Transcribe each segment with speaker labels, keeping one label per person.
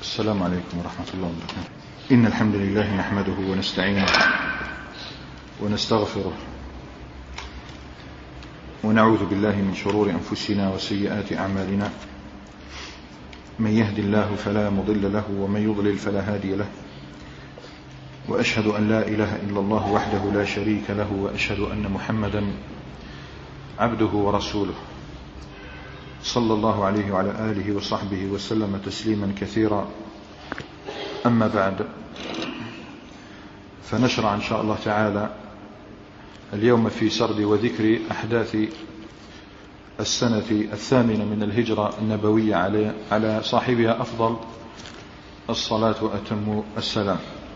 Speaker 1: السلام عليكم ورحمة الله وبركاته. إن الحمد لله نحمده ونستعينه ونستغفره ونعوذ بالله من شرور أنفسنا وسيئات أعمالنا. من يهد الله فلا مضل له ومن يضلل فلا هادي له، وأشهد أن لا إله إلا الله وحده لا شريك له، وأشهد أن محمدا عبده ورسوله صلى الله عليه وعلى آله وصحبه وسلم تسليما كثيرا. أما بعد، فنشرع إن شاء الله تعالى اليوم في سرد وذكر أحداث السنة 8 من الهجرة النبوية على صاحبها أفضل الصلاة وأتم السلام.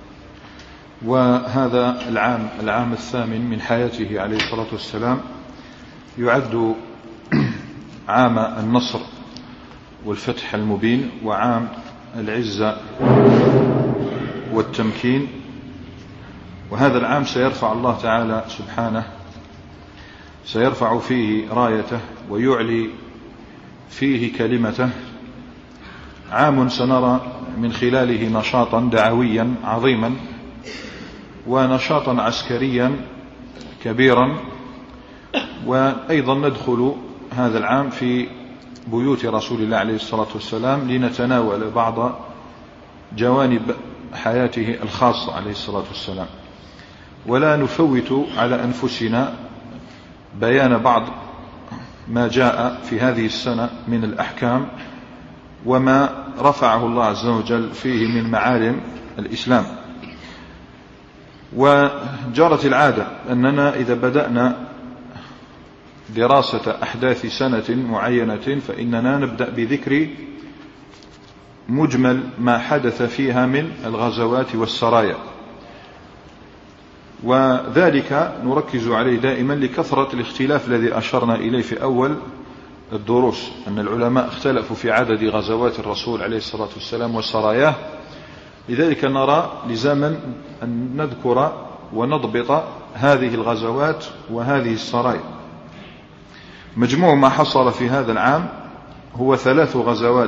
Speaker 1: وهذا العام 8 من حياته عليه الصلاة والسلام يعد عام النصر والفتح المبين، وعام العزة والتمكين. وهذا العام سيرفع الله تعالى سبحانه سيرفع فيه رايته ويعلي فيه كلمته. عام سنرى من خلاله نشاطا دعويا عظيما ونشاطا عسكريا كبيرا. وأيضا ندخل هذا العام في بيوت رسول الله عليه الصلاة والسلام لنتناول بعض جوانب حياته الخاصة عليه الصلاة والسلام، ولا نفوت على أنفسنا بيان بعض ما جاء في هذه السنة من الأحكام وما رفعه الله عز وجل فيه من معالم الإسلام. وجرت العادة أننا إذا بدأنا دراسة أحداث سنة معينة فإننا نبدأ بذكر مجمل ما حدث فيها من الغزوات والسرايا، وذلك نركز عليه دائما لكثرة الاختلاف الذي أشرنا إليه في أول الدروس، أن العلماء اختلفوا في عدد غزوات الرسول عليه الصلاة والسلام وسراياه. لذلك نرى لزاما أن نذكر ونضبط هذه الغزوات وهذه السرايا. مجموع ما حصل في هذا العام هو 3 غزوات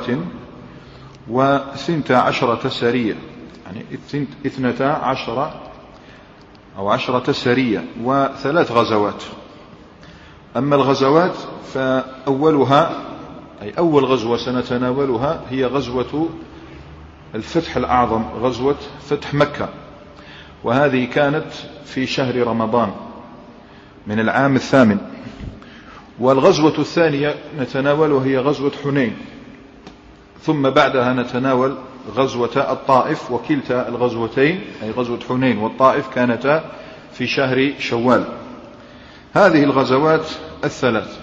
Speaker 1: و12 سرية، يعني 12 أو 10 سرية و3 غزوات. أما الغزوات فأولها أي أول غزوة سنتناولها هي غزوة الفتح الأعظم، غزوة فتح مكة، وهذه كانت في شهر رمضان من العام 8. والغزوة الثانية نتناولها هي غزوة حنين، ثم بعدها نتناول غزوة الطائف. وكلتا الغزوتين أي غزوة حنين والطائف كانتا في شهر شوال. هذه الغزوات الثلاث.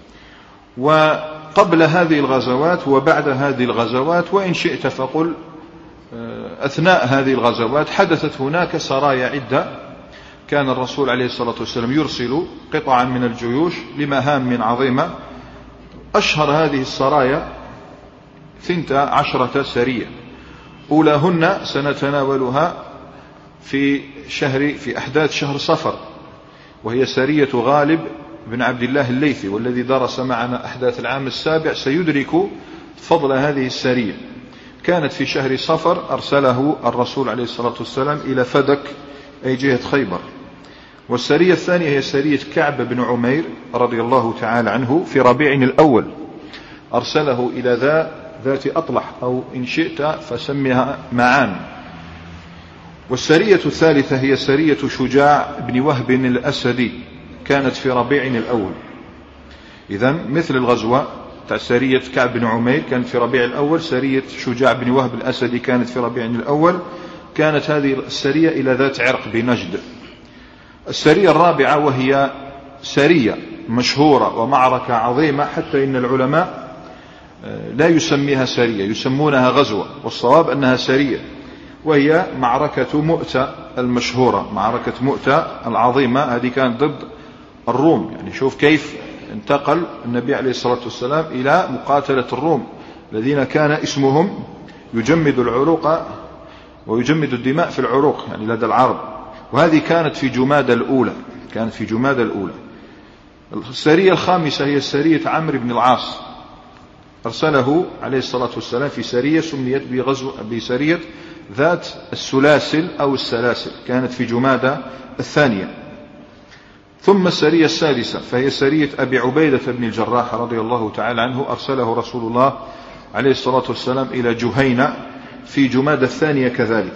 Speaker 1: وقبل هذه الغزوات وبعد هذه الغزوات، وإن شئت فقل أثناء هذه الغزوات، حدثت هناك سرايا عدة. كان الرسول عليه الصلاة والسلام يرسل قطعا من الجيوش لمهام عظيمة. أشهر هذه السرايا 12 سرية. أولاهن سنتناولها في أحداث شهر صفر، وهي سرية غالب بن عبد الله الليثي، والذي درس معنا أحداث العام 7 سيدرك فضل هذه السرية. كانت في شهر صفر، أرسله الرسول عليه الصلاة والسلام إلى فدك أي جهة خيبر. والسرية الثانية هي سرية كعب بن عمير رضي الله تعالى عنه في ربيع الأول، أرسله إلى ذات أطلح، أو إن شئت فسميها معان. والسرية الثالثة هي سرية شجاع بن وهب الأسدي، كانت في ربيع الأول. إذن مثل الغزوة تاع سرية كعب بن عمير كانت في ربيع الأول، سرية شجاع بن وهب الأسدي كانت في ربيع الأول. كانت هذه السرية إلى ذات عرق بنجد. السرية الرابعة وهي سرية مشهورة ومعركة عظيمة، حتى إن العلماء لا يسميها سرية، يسمونها غزوة، والصواب أنها سرية، وهي معركة مؤتة المشهورة. معركة مؤتة العظيمة هذه كانت ضد الروم. يعني شوف كيف انتقل النبي عليه الصلاة والسلام إلى مقاتلة الروم الذين كان اسمهم يجمد العروق ويجمد الدماء في العروق، يعني لدى العرب. وهذه كانت في جمادى الأولى. السرية الخامسة هي سرية عمرو بن العاص، أرسله عليه الصلاة والسلام في سرية سميت بسرية ذات السلاسل أو السلاسل، كانت في جمادى الثانية. ثم السرية السادسة فهي سرية أبي عبيدة بن الجراح رضي الله تعالى عنه، أرسله رسول الله عليه الصلاة والسلام إلى جهينة في جمادى الثانية كذلك.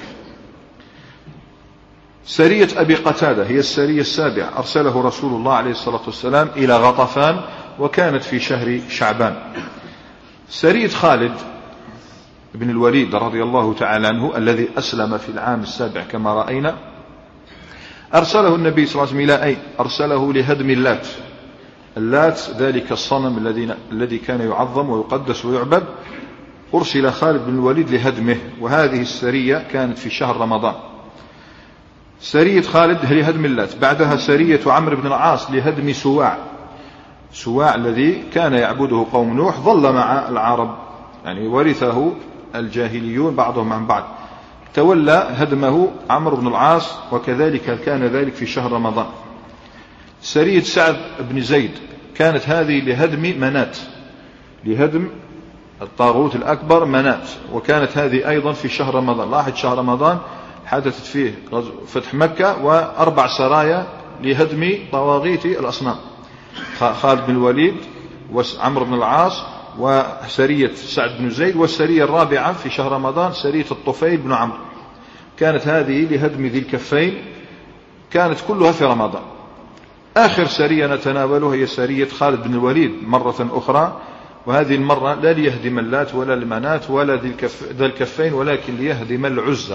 Speaker 1: سرية أبي قتادة هي السرية السابعة، أرسله رسول الله عليه الصلاة والسلام إلى غطفان، وكانت في شهر شعبان. سرية خالد بن الوليد رضي الله تعالى عنه الذي أسلم في العام السابع كما رأينا، أرسله النبي صلى الله عليه وسلم إلى أين؟ أرسله لهدم اللات. اللات ذلك الصنم الذي كان يعظم ويقدس ويعبد، أرسل خالد بن الوليد لهدمه، وهذه السرية كانت في شهر رمضان. سرية خالد لهدم اللات، بعدها سرية عمرو بن العاص لهدم سواع الذي كان يعبده قوم نوح، ظل مع العرب، يعني ورثه الجاهليون بعضهم عن بعض. تولى هدمه عمرو بن العاص، وكذلك كان ذلك في شهر رمضان. سرية سعد بن زيد كانت هذه لهدم منات، لهدم الطاغوت الأكبر منات، وكانت هذه أيضا في شهر رمضان. لاحظ شهر رمضان حدثت فيه فتح مكة و4 سرايا لهدم طواغيت الأصنام، خالد بن الوليد وعمرو بن العاص وسرية سعد بن زيد، والسرية الرابعة في شهر رمضان سرية الطفيل بن عمرو، كانت هذه لهدم ذي الكفين، كانت كلها في رمضان. آخر سرية نتناولها هي سرية خالد بن الوليد مرة أخرى، وهذه المرة لا ليهدم اللات ولا المنات ولا ذا الكفين، ولكن ليهدم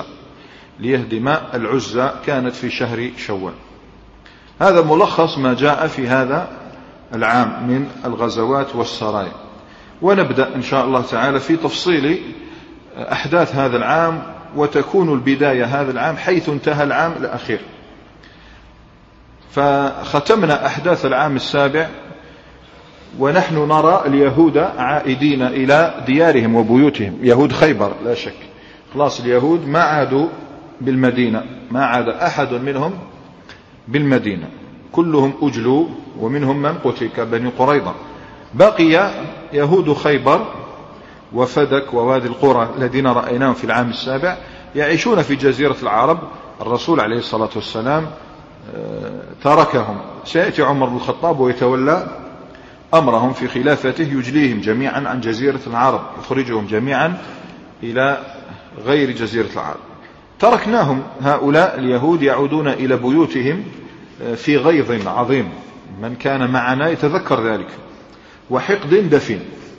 Speaker 1: العزة، كانت في شهر شوال. هذا ملخص ما جاء في هذا العام من الغزوات والسرايا، ونبدأ إن شاء الله تعالى في تفصيل أحداث هذا العام، وتكون البداية هذا العام حيث انتهى العام الأخير. فختمنا أحداث العام السابع ونحن نرى اليهود عائدين إلى ديارهم وبيوتهم، يهود خيبر لا شك، خلاص اليهود ما عادوا بالمدينة، ما عاد أحد منهم بالمدينة، كلهم أجلوا، ومنهم من قتل كبني قريظة. بقي يهود خيبر وفدك ووادي القرى الذين رأيناهم في العام السابع يعيشون في جزيرة العرب. الرسول عليه الصلاة والسلام تركهم، سيأتي عمر بن الخطاب ويتولى أمرهم في خلافته، يجليهم جميعا عن جزيرة العرب، يخرجهم جميعا إلى غير جزيرة العرب. تركناهم هؤلاء اليهود يعودون إلى بيوتهم في غيظ عظيم، من كان معنا يتذكر ذلك، وحقد دفين.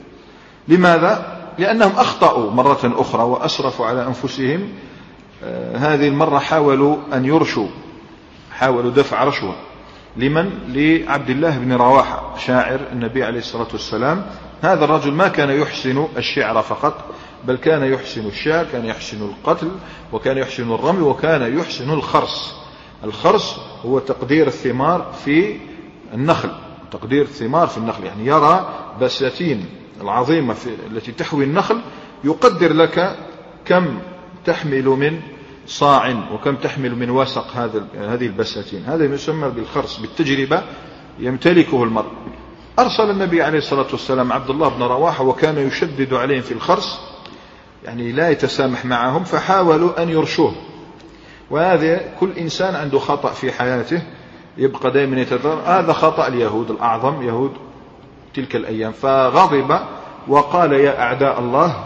Speaker 1: لماذا؟ لأنهم أخطأوا مرة أخرى وأسرفوا على أنفسهم. هذه المرة حاولوا أن يرشوا، حاولوا دفع رشوة لمن؟ لعبد الله بن رواحة شاعر النبي عليه الصلاة والسلام. هذا الرجل ما كان يحسن الشعر فقط، بل كان يحسن الشعر، كان يحسن القتل، وكان يحسن الرمي، وكان يحسن الخرس. الخرس هو تقدير الثمار في النخل، تقدير الثمار في النخل، يعني يرى بساتين العظيمة التي تحوي النخل، يقدر لك كم تحمل من صاع وكم تحمل من وسق هذه البساتين. هذا يسمى بالخرس، بالتجربة يمتلكه المرء. أرسل النبي عليه الصلاة والسلام عبد الله بن رواحة، وكان يشدد عليهم في الخرس، يعني لا يتسامح معهم، فحاولوا أن يرشوه. وهذا كل إنسان عنده خطأ في حياته يبقى دائما يتذكر، هذا خطأ اليهود الأعظم، يهود تلك الأيام. فغضب وقال: يا أعداء الله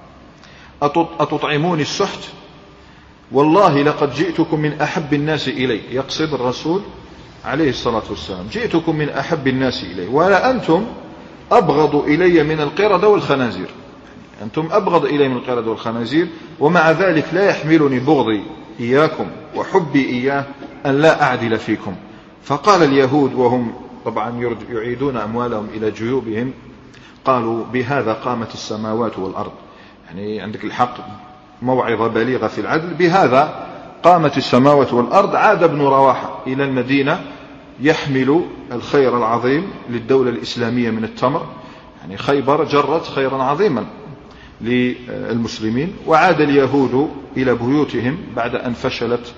Speaker 1: أتطعموني السحت؟ والله لقد جئتكم من أحب الناس إلي، يقصد الرسول عليه الصلاة والسلام، جئتكم من أحب الناس إلي، ولا أنتم أبغض إلي من القردة والخنازير، أنتم أبغض إلي من القردة والخنازير، ومع ذلك لا يحملني بغضي إياكم وحبي إياه أن لا أعدل فيكم. فقال اليهود وهم طبعا يعيدون أموالهم إلى جيوبهم، قالوا: بهذا قامت السماوات والأرض، يعني عندك الحق، موعظة بليغة في العدل، بهذا قامت السماوات والأرض. عاد ابن رواحة إلى المدينة يحمل الخير العظيم للدولة الإسلامية من التمر، يعني خيبر جرت خيرا عظيما للمسلمين. وعاد اليهود إلى بيوتهم بعد أن فشلت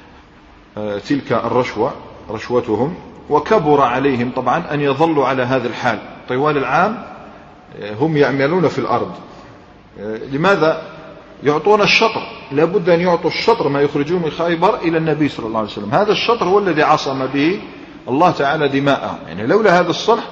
Speaker 1: تلك رشوتهم، وكبر عليهم طبعا أن يظلوا على هذا الحال طوال العام، هم يعملون في الأرض. لماذا يعطون الشطر؟ لابد أن يعطوا الشطر ما يخرجون من خيبر إلى النبي صلى الله عليه وسلم. هذا الشطر هو الذي عصم به الله تعالى دماءهم. يعني لولا هذا الصلح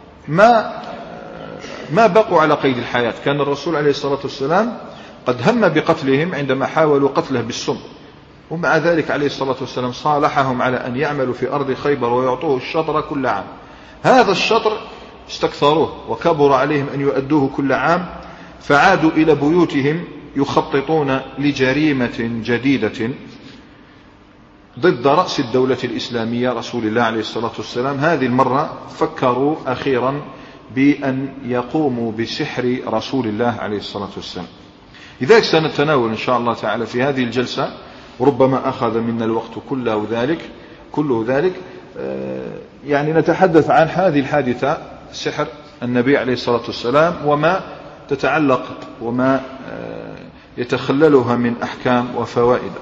Speaker 1: ما بقوا على قيد الحياة. كان الرسول عليه الصلاة والسلام قد هم بقتلهم عندما حاولوا قتله بالسم، ومع ذلك عليه الصلاة والسلام صالحهم على أن يعملوا في أرض خيبر ويعطوه الشطر كل عام. هذا الشطر استكثروه وكبر عليهم أن يؤدوه كل عام، فعادوا إلى بيوتهم يخططون لجريمة جديدة ضد رأس الدولة الإسلامية رسول الله عليه الصلاة والسلام. هذه المرة فكروا أخيرا بأن يقوموا بسحر رسول الله عليه الصلاة والسلام. لذلك سنتناول إن شاء الله تعالى في هذه الجلسة، وربما أخذ منا الوقت كله ذلك يعني نتحدث عن هذه الحادثة، سحر النبي عليه الصلاة والسلام، وما تتعلق وما يتخللها من أحكام وفوائد.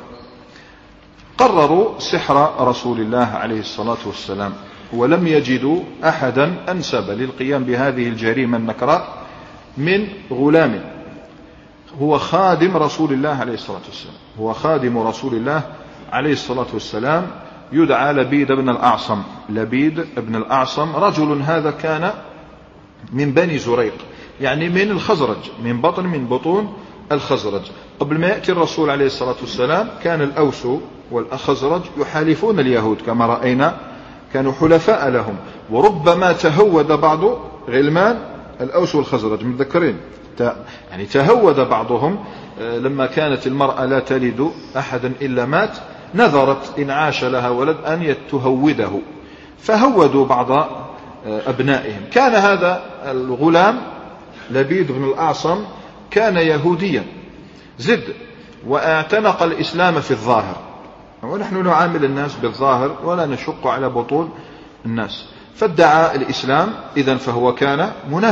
Speaker 1: قرروا سحر رسول الله عليه الصلاة والسلام، ولم يجدوا أحدا أنسب للقيام بهذه الجريمة النكراء من غلام هو خادم رسول الله عليه الصلاة والسلام. هو خادم رسول الله عليه الصلاة والسلام، يدعى لبيد بن الأعصم. لبيد بن الأعصم رجل هذا كان من بني زريق، يعني من الخزرج، من بطون الخزرج. قبل ما يأتي الرسول عليه الصلاة والسلام كان الأوس والخزرج يحالفون اليهود كما رأينا، كانوا حلفاء لهم، وربما تهود بعض غلمان الأوس والخزرج متذكرين، يعني تهود بعضهم لما كانت المرأة لا تلد أحدا إلا مات، نذرت إن عاش لها ولد أن تهوده، فهودوا بعض أبنائهم. كان هذا الغلام لبيد بن الأعصم كان يهوديا زد، واعتنق الإسلام في الظاهر، ونحن نعامل الناس بالظاهر ولا نشق على بطون الناس. فادعى الإسلام، إذن فهو كان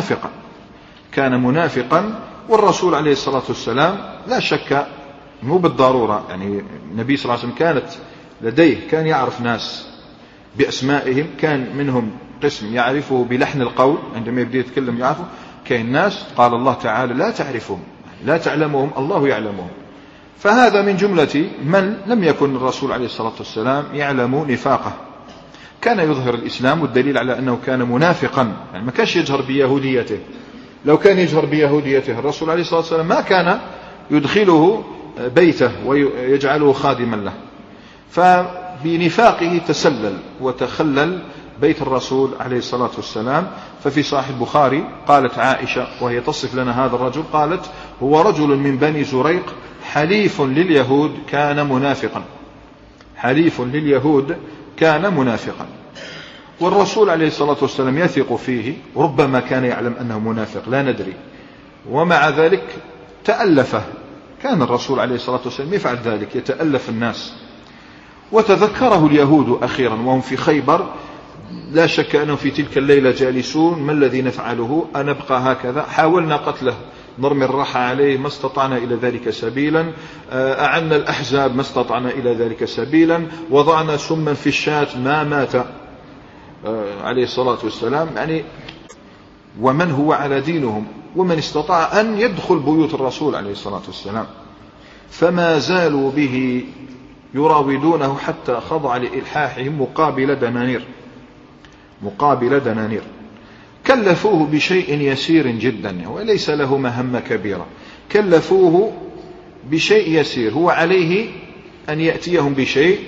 Speaker 1: منافقا. والرسول عليه الصلاة والسلام لا شك مو بالضرورة، يعني النبي صلى الله عليه وسلم كانت لديه، كان يعرف ناس بأسمائهم، كان منهم قسم يعرفه بلحن القول عندما يبدأ يتكلم يعرفه، كاين ناس قال الله تعالى لا تعرفهم لا تعلمهم الله يعلمهم. فهذا من جملة من لم يكن الرسول عليه الصلاة والسلام يعلم نفاقه، كان يظهر الإسلام، والدليل على أنه كان منافقا، يعني ما كانش يجهر بيهوديته. لو كان يجهر بيهوديته الرسول عليه الصلاة والسلام ما كان يدخله بيته ويجعله خادما له. فبنفاقه تسلل وتخلل بيت الرسول عليه الصلاة والسلام. ففي صحيح البخاري قالت عائشة وهي تصف لنا هذا الرجل، قالت هو رجل من بني زريق حليف لليهود كان منافقا، حليف لليهود كان منافقا. والرسول عليه الصلاة والسلام يثق فيه، ربما كان يعلم أنه منافق لا ندري، ومع ذلك تألفه. كان الرسول عليه الصلاة والسلام يفعل ذلك، يتألف الناس. وتذكره اليهود أخيرا وهم في خيبر، لا شك أنهم في تلك الليلة جالسون، ما الذي نفعله؟ أنبقى هكذا؟ حاولنا قتله، نرمي الرحى عليه، ما استطعنا إلى ذلك سبيلا، أعنا الأحزاب، ما استطعنا إلى ذلك سبيلا، وضعنا سما في الشاة ما مات عليه الصلاة والسلام. يعني ومن هو على دينهم، ومن استطاع أن يدخل بيوت الرسول عليه الصلاة والسلام. فما زالوا به يراودونه حتى خضع لإلحاحهم مقابل دنانير. كلفوه بشيء يسير جدا وليس له مهمة كبيرة، كلفوه بشيء يسير، هو عليه أن يأتيهم بشيء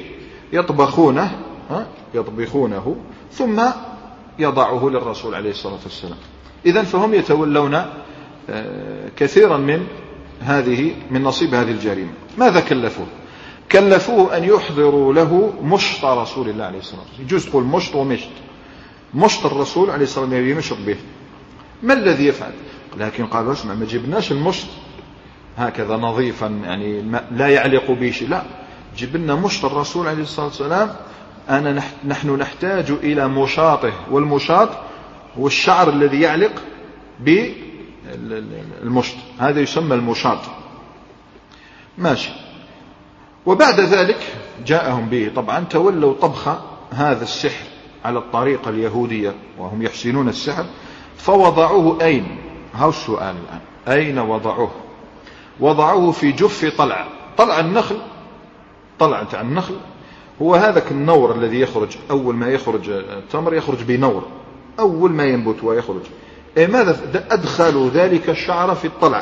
Speaker 1: يطبخونه ثم يضعه للرسول عليه الصلاة والسلام. إذن فهم يتولون كثيرا من نصيب هذه الجريمة. ماذا كلفوه أن يحضروا له مشط رسول الله عليه الصلاة والسلام. يجوز تقول مشط ومشط، مشط الرسول عليه الصلاة والسلام يمشط به. ما الذي يفعل؟ لكن قالوا اسمع، ما جبناش المشط هكذا نظيفا يعني لا يعلق به شيء، لا، جبنا مشط الرسول عليه الصلاة والسلام. نحن نحتاج إلى مشاطه، والمشاط هو الشعر الذي يعلق بالمشط، هذا يسمى المشاط. ماشي. وبعد ذلك جاءهم به، طبعا تولوا طبخ هذا السحر على الطريقة اليهودية وهم يحسنون السحر، فوضعوه أين؟ هاو السؤال الآن، أين وضعوه؟ وضعوه في جف طلع النخل. طلع النخل هو هذاك النور الذي يخرج أول ما يخرج التمر، يخرج بنور أول ما ينبت ويخرج. ماذا أدخلوا ذلك الشعر في الطلع،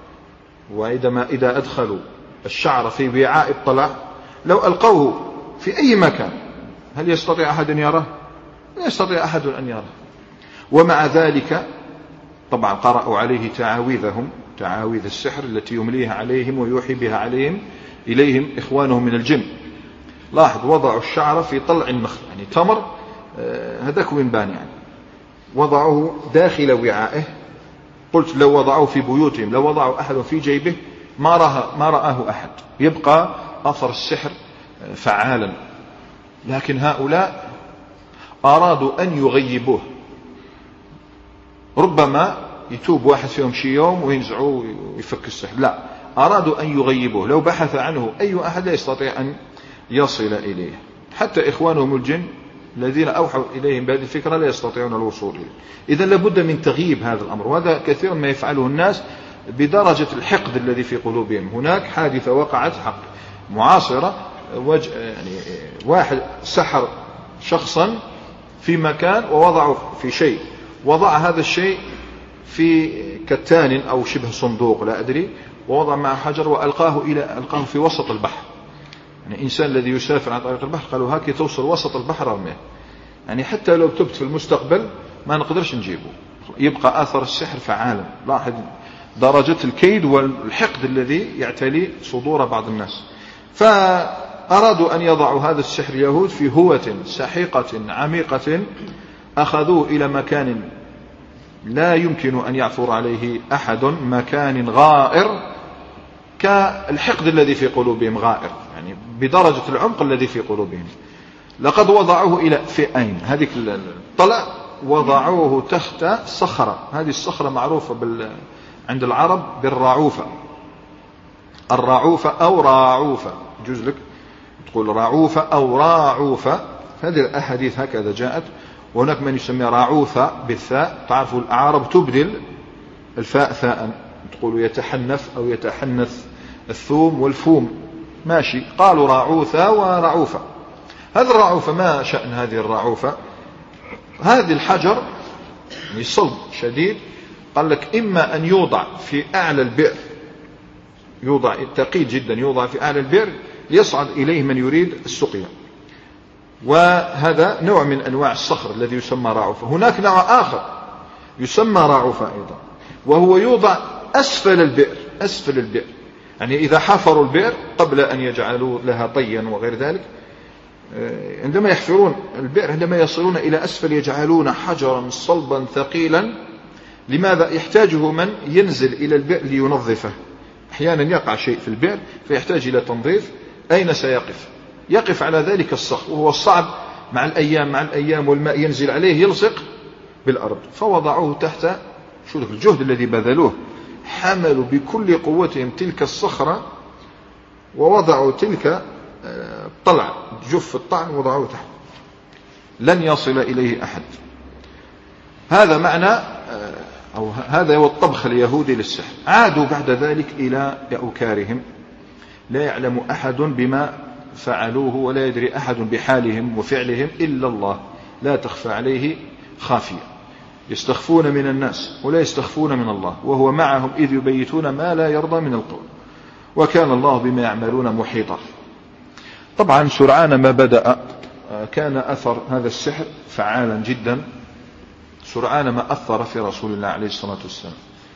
Speaker 1: إذا أدخلوا الشعر في وعاء الطلع لو ألقوه في أي مكان هل يستطيع أحد أن يراه؟ لا يستطيع أحد أن يراه. ومع ذلك طبعا قرأوا عليه تعاويذهم، تعاويذ السحر التي يمليها عليهم ويوحي بها إليهم إخوانهم من الجن. لاحظ وضعوا الشعر في طلع النخل، يعني تمر هذاك وينبان، يعني وضعوه داخل وعائه. قلت لو وضعوه في بيوتهم، لو وضعوا أحد في جيبه ما رآه أحد، يبقى أثر السحر فعالا. لكن هؤلاء أرادوا أن يغيبوه. ربما يتوب واحد فيهم شي يوم وينزعوه ويفك السحر، لا، أرادوا أن يغيبوه. لو بحث عنه أي أحد لا يستطيع أن يصل إليه، حتى إخوانهم الجن الذين أوحوا إليهم بهذه الفكرة لا يستطيعون الوصول إليه. إذن لابد من تغييب هذا الأمر، وهذا كثيرا ما يفعله الناس بدرجة الحقد الذي في قلوبهم. هناك حادثة وقعت حق معاصرة، يعني واحد سحر شخصا في مكان ووضعه في شيء، وضع هذا الشيء في كتان أو شبه صندوق لا أدري، ووضع معه حجر وألقاه في وسط البحر. يعني إنسان الذي يسافر عن طريق البحر قالوا هاك توصل وسط البحر رميه، يعني حتى لو تبت في المستقبل ما نقدرش نجيبه، يبقى أثر السحر فعالا. لاحظ درجة الكيد والحقد الذي يعتلي صدور بعض الناس. فأرادوا أن يضعوا هذا السحر اليهود في هوة سحيقة عميقة، أخذوه إلى مكان لا يمكن أن يعثر عليه أحد، مكان غائر كالحقد الذي في قلوبهم، غائر يعني بدرجة العمق الذي في قلوبهم. لقد وضعوه إلى أين هذيك الطلع، وضعوه تحت صخرة. هذه الصخرة معروفة عند العرب بالرعوفة، الرعوفة أو راعوفة، يجوز لك تقول رعوفة أو راعوفة. هذه الأحاديث هكذا جاءت. وهناك من يسمي راعوفة بالثاء، تعرفوا الأعراب تبدل الفاء ثاء، تقول يتحنف أو يتحنث الثوم والفوم، ماشي، قالوا راعوثة ورعوفة. هذا الرعوفة ما شأن هذه الرعوفة؟ هذه الحجر يعني صلب شديد، قال لك إما أن يوضع في أعلى البئر، يوضع ثقيل جدا، يوضع في أعلى البئر ليصعد إليه من يريد السقيا، وهذا نوع من أنواع الصخر الذي يسمى رعوفة. هناك نوع آخر يسمى رعوفة أيضا، وهو يوضع أسفل البئر، أسفل البئر، يعني إذا حفروا البئر قبل أن يجعلوا لها طيا وغير ذلك، عندما يحفرون البئر عندما يصلون إلى أسفل يجعلون حجرا صلبا ثقيلا. لماذا؟ يحتاجه من ينزل إلى البئر لينظفه. أحيانا يقع شيء في البئر فيحتاج إلى تنظيف، أين سيقف؟ يقف على ذلك الصخر، وهو الصعب مع الأيام والماء ينزل عليه يلصق بالأرض. فوضعوه تحت، شو ذلك الجهد الذي بذلوه، حملوا بكل قوتهم تلك الصخرة ووضعوا تلك طلع جف الطعن وضعوه تحت، لن يصل إليه أحد. هذا معنى أو هذا هو الطبخ اليهودي للسحر. عادوا بعد ذلك إلى أوكارهم، لا يعلم أحد بما فعلوه ولا يدري أحد بحالهم وفعلهم إلا الله، لا تخفى عليه خافية. يستخفون من الناس ولا يستخفون من الله، وهو معهم إذ يبيتون ما لا يرضى من القول، وكان الله بما يعملون محيطا. طبعا سرعان ما بدأ كان أثر هذا السحر فعالا جدا، سرعان ما أثر في رسول الله عليه الصلاة والسلام،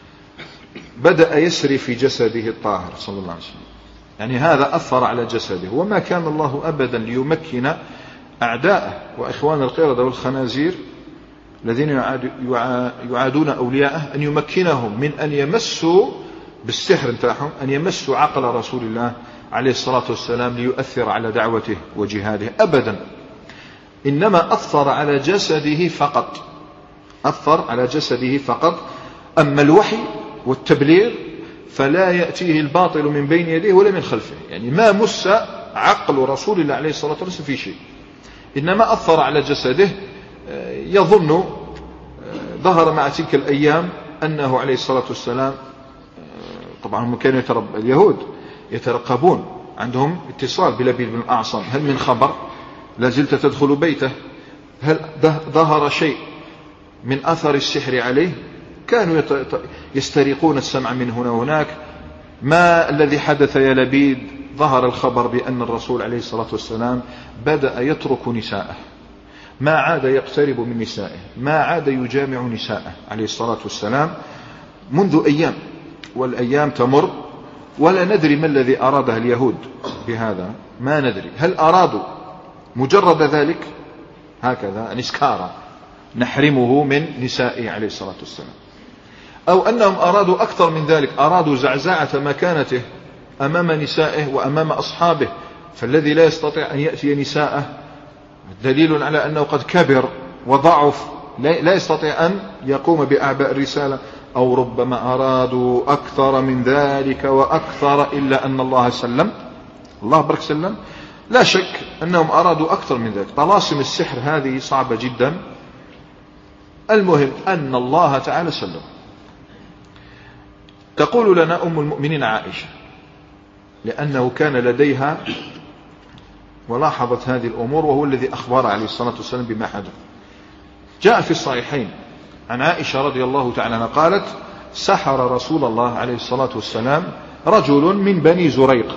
Speaker 1: بدأ يسري في جسده الطاهر صلى الله عليه وسلم، يعني هذا أثر على جسده. وما كان الله أبدا ليمكن أعداءه وإخوان القردة والخنازير الذين يعادون أولياءه أن يمكنهم من أن يمسوا بالسحر نتاعهم، أن يمسوا عقل رسول الله عليه الصلاة والسلام ليؤثر على دعوته وجهاده أبدا. إنما أثر على جسده فقط، أثر على جسده فقط. أما الوحي والتبليغ فلا يأتيه الباطل من بين يديه ولا من خلفه، يعني ما مس عقل رسول الله عليه الصلاة والسلام في شيء، إنما أثر على جسده. يظن ظهر مع تلك الأيام أنه عليه الصلاة والسلام، طبعا هم كانوا اليهود يترقبون، عندهم اتصال بلبيد بن الأعصم، هل من خبر؟ لا زلت تدخل بيته؟ هل ظهر شيء من أثر السحر عليه؟ كانوا يسترقون السمع من هنا وهناك. ما الذي حدث يا لبيد؟ ظهر الخبر بأن الرسول عليه الصلاة والسلام بدأ يترك نساءه، ما عاد يقترب من نسائه، ما عاد يجامع نساءه عليه الصلاة والسلام منذ أيام، والأيام تمر ولا ندري ما الذي أراده اليهود بهذا، ما ندري. هل أرادوا مجرد ذلك هكذا نسكارا نحرمه من نسائه عليه الصلاة والسلام، أو أنهم أرادوا أكثر من ذلك، أرادوا زعزعة مكانته أمام نسائه وأمام أصحابه، فالذي لا يستطيع أن يأتي نساءه دليل على أنه قد كبر وضعف، لا يستطيع أن يقوم بأعباء الرسالة، أو ربما أرادوا أكثر من ذلك وأكثر، إلا أن الله سلم، الله برك سلم. لا شك أنهم أرادوا أكثر من ذلك. طلاسم السحر هذه صعبة جدا. المهم أن الله تعالى سلم. تقول لنا أم المؤمنين عائشة، لأنه كان لديها ولاحظت هذه الأمور، وهو الذي أخبر عليه الصلاة والسلام بما حدث. جاء في الصحيحين عن عائشة رضي الله تعالى عنها قالت: سحر رسول الله عليه الصلاة والسلام رجل من بني زريق،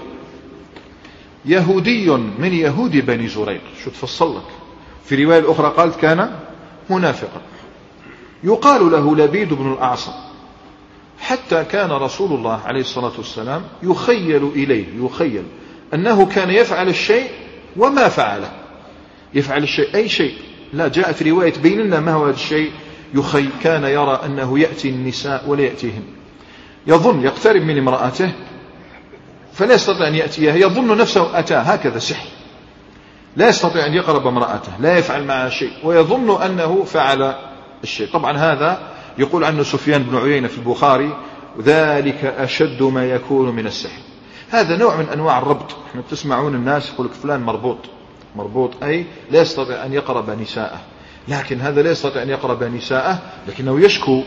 Speaker 1: يهودي من يهود بني زريق. شو تفصل لك؟ في رواية الأخرى قالت كان منافقا، يقال له لبيد بن الأعصم، حتى كان رسول الله عليه الصلاة والسلام يخيل إليه، يخيل أنه كان يفعل الشيء وما فعله، يفعل الشيء أي شيء، لا جاءت رواية بين لنا ما هو هذا الشيء. كان يرى أنه يأتي النساء ولا يأتيهم، يظن يقترب من امرأته فلا يستطيع أن يأتيها، يظن نفسه أتاه، هكذا سحر، لا يستطيع أن يقرب امرأته، لا يفعل معها شيء، ويظن أنه فعل الشيء. طبعا هذا يقول عنه سفيان بن عيينة في البخاري: ذلك أشد ما يكون من السحر. هذا نوع من أنواع الربط. احنا بتسمعون الناس يقول لك فلان مربوط، مربوط أي لا يستطيع أن يقرب نساءه، لكن هذا لا يستطيع أن يقرب نساءه لكنه يشكو،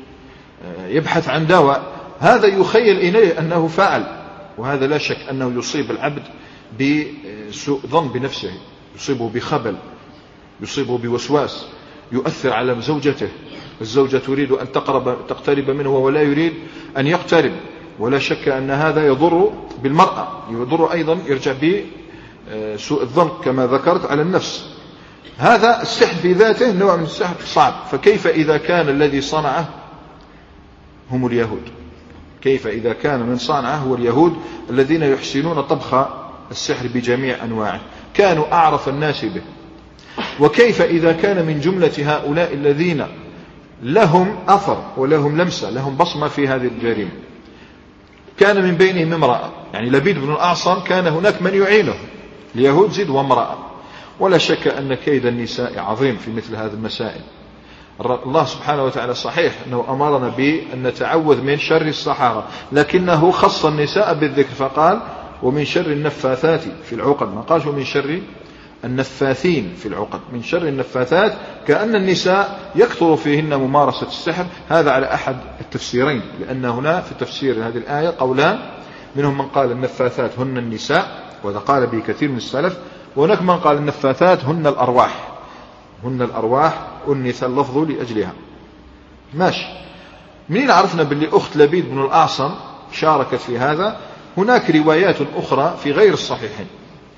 Speaker 1: يبحث عن دواء، هذا يخيل إليه أنه فعل، وهذا لا شك أنه يصيب العبد بسوء ظن بنفسه، يصيبه بخبل، يصيبه بوسواس، يؤثر على زوجته، الزوجة تريد أن تقترب منه وهو لا يريد أن يقترب، ولا شك أن هذا يضر بالمرأة، يضر أيضا، يرجع بسوء الظن كما ذكرت على النفس. هذا السحر في ذاته نوع من السحر صعب، فكيف إذا كان الذي صنعه هم اليهود؟ كيف إذا كان من صنعه هو اليهود الذين يحسنون طبخ السحر بجميع أنواعه، كانوا أعرف الناس به؟ وكيف إذا كان من جملة هؤلاء الذين لهم أثر ولهم لمسة، لهم بصمة في هذه الجريمة، كان من بينهم امرأة، يعني لبيد بن الأعصم كان هناك من يعينه، اليهود زد وامرأة. ولا شك أن كيد النساء عظيم في مثل هذه المسائل. الله سبحانه وتعالى صحيح أنه أمرنا بأن نتعوذ من شر السحرة، لكنه خص النساء بالذكر فقال: ومن شر النفاثات في العقد، ما قالش ومن شر النفاثين في العقد، من شر النفاثات، كأن النساء يكثر فيهن ممارسة السحر. هذا على أحد التفسيرين، لأن هنا في تفسير هذه الآية قولان، منهم من قال النفاثات هن النساء، وهذا قال به كثير من السلف، وهناك من قال النفاثات هن الأرواح، هن الأرواح، أنث اللفظ لأجلها. ماشي. منين عرفنا باللي أخت لبيد بن الأعصم شاركت في هذا؟ هناك روايات أخرى في غير الصحيحين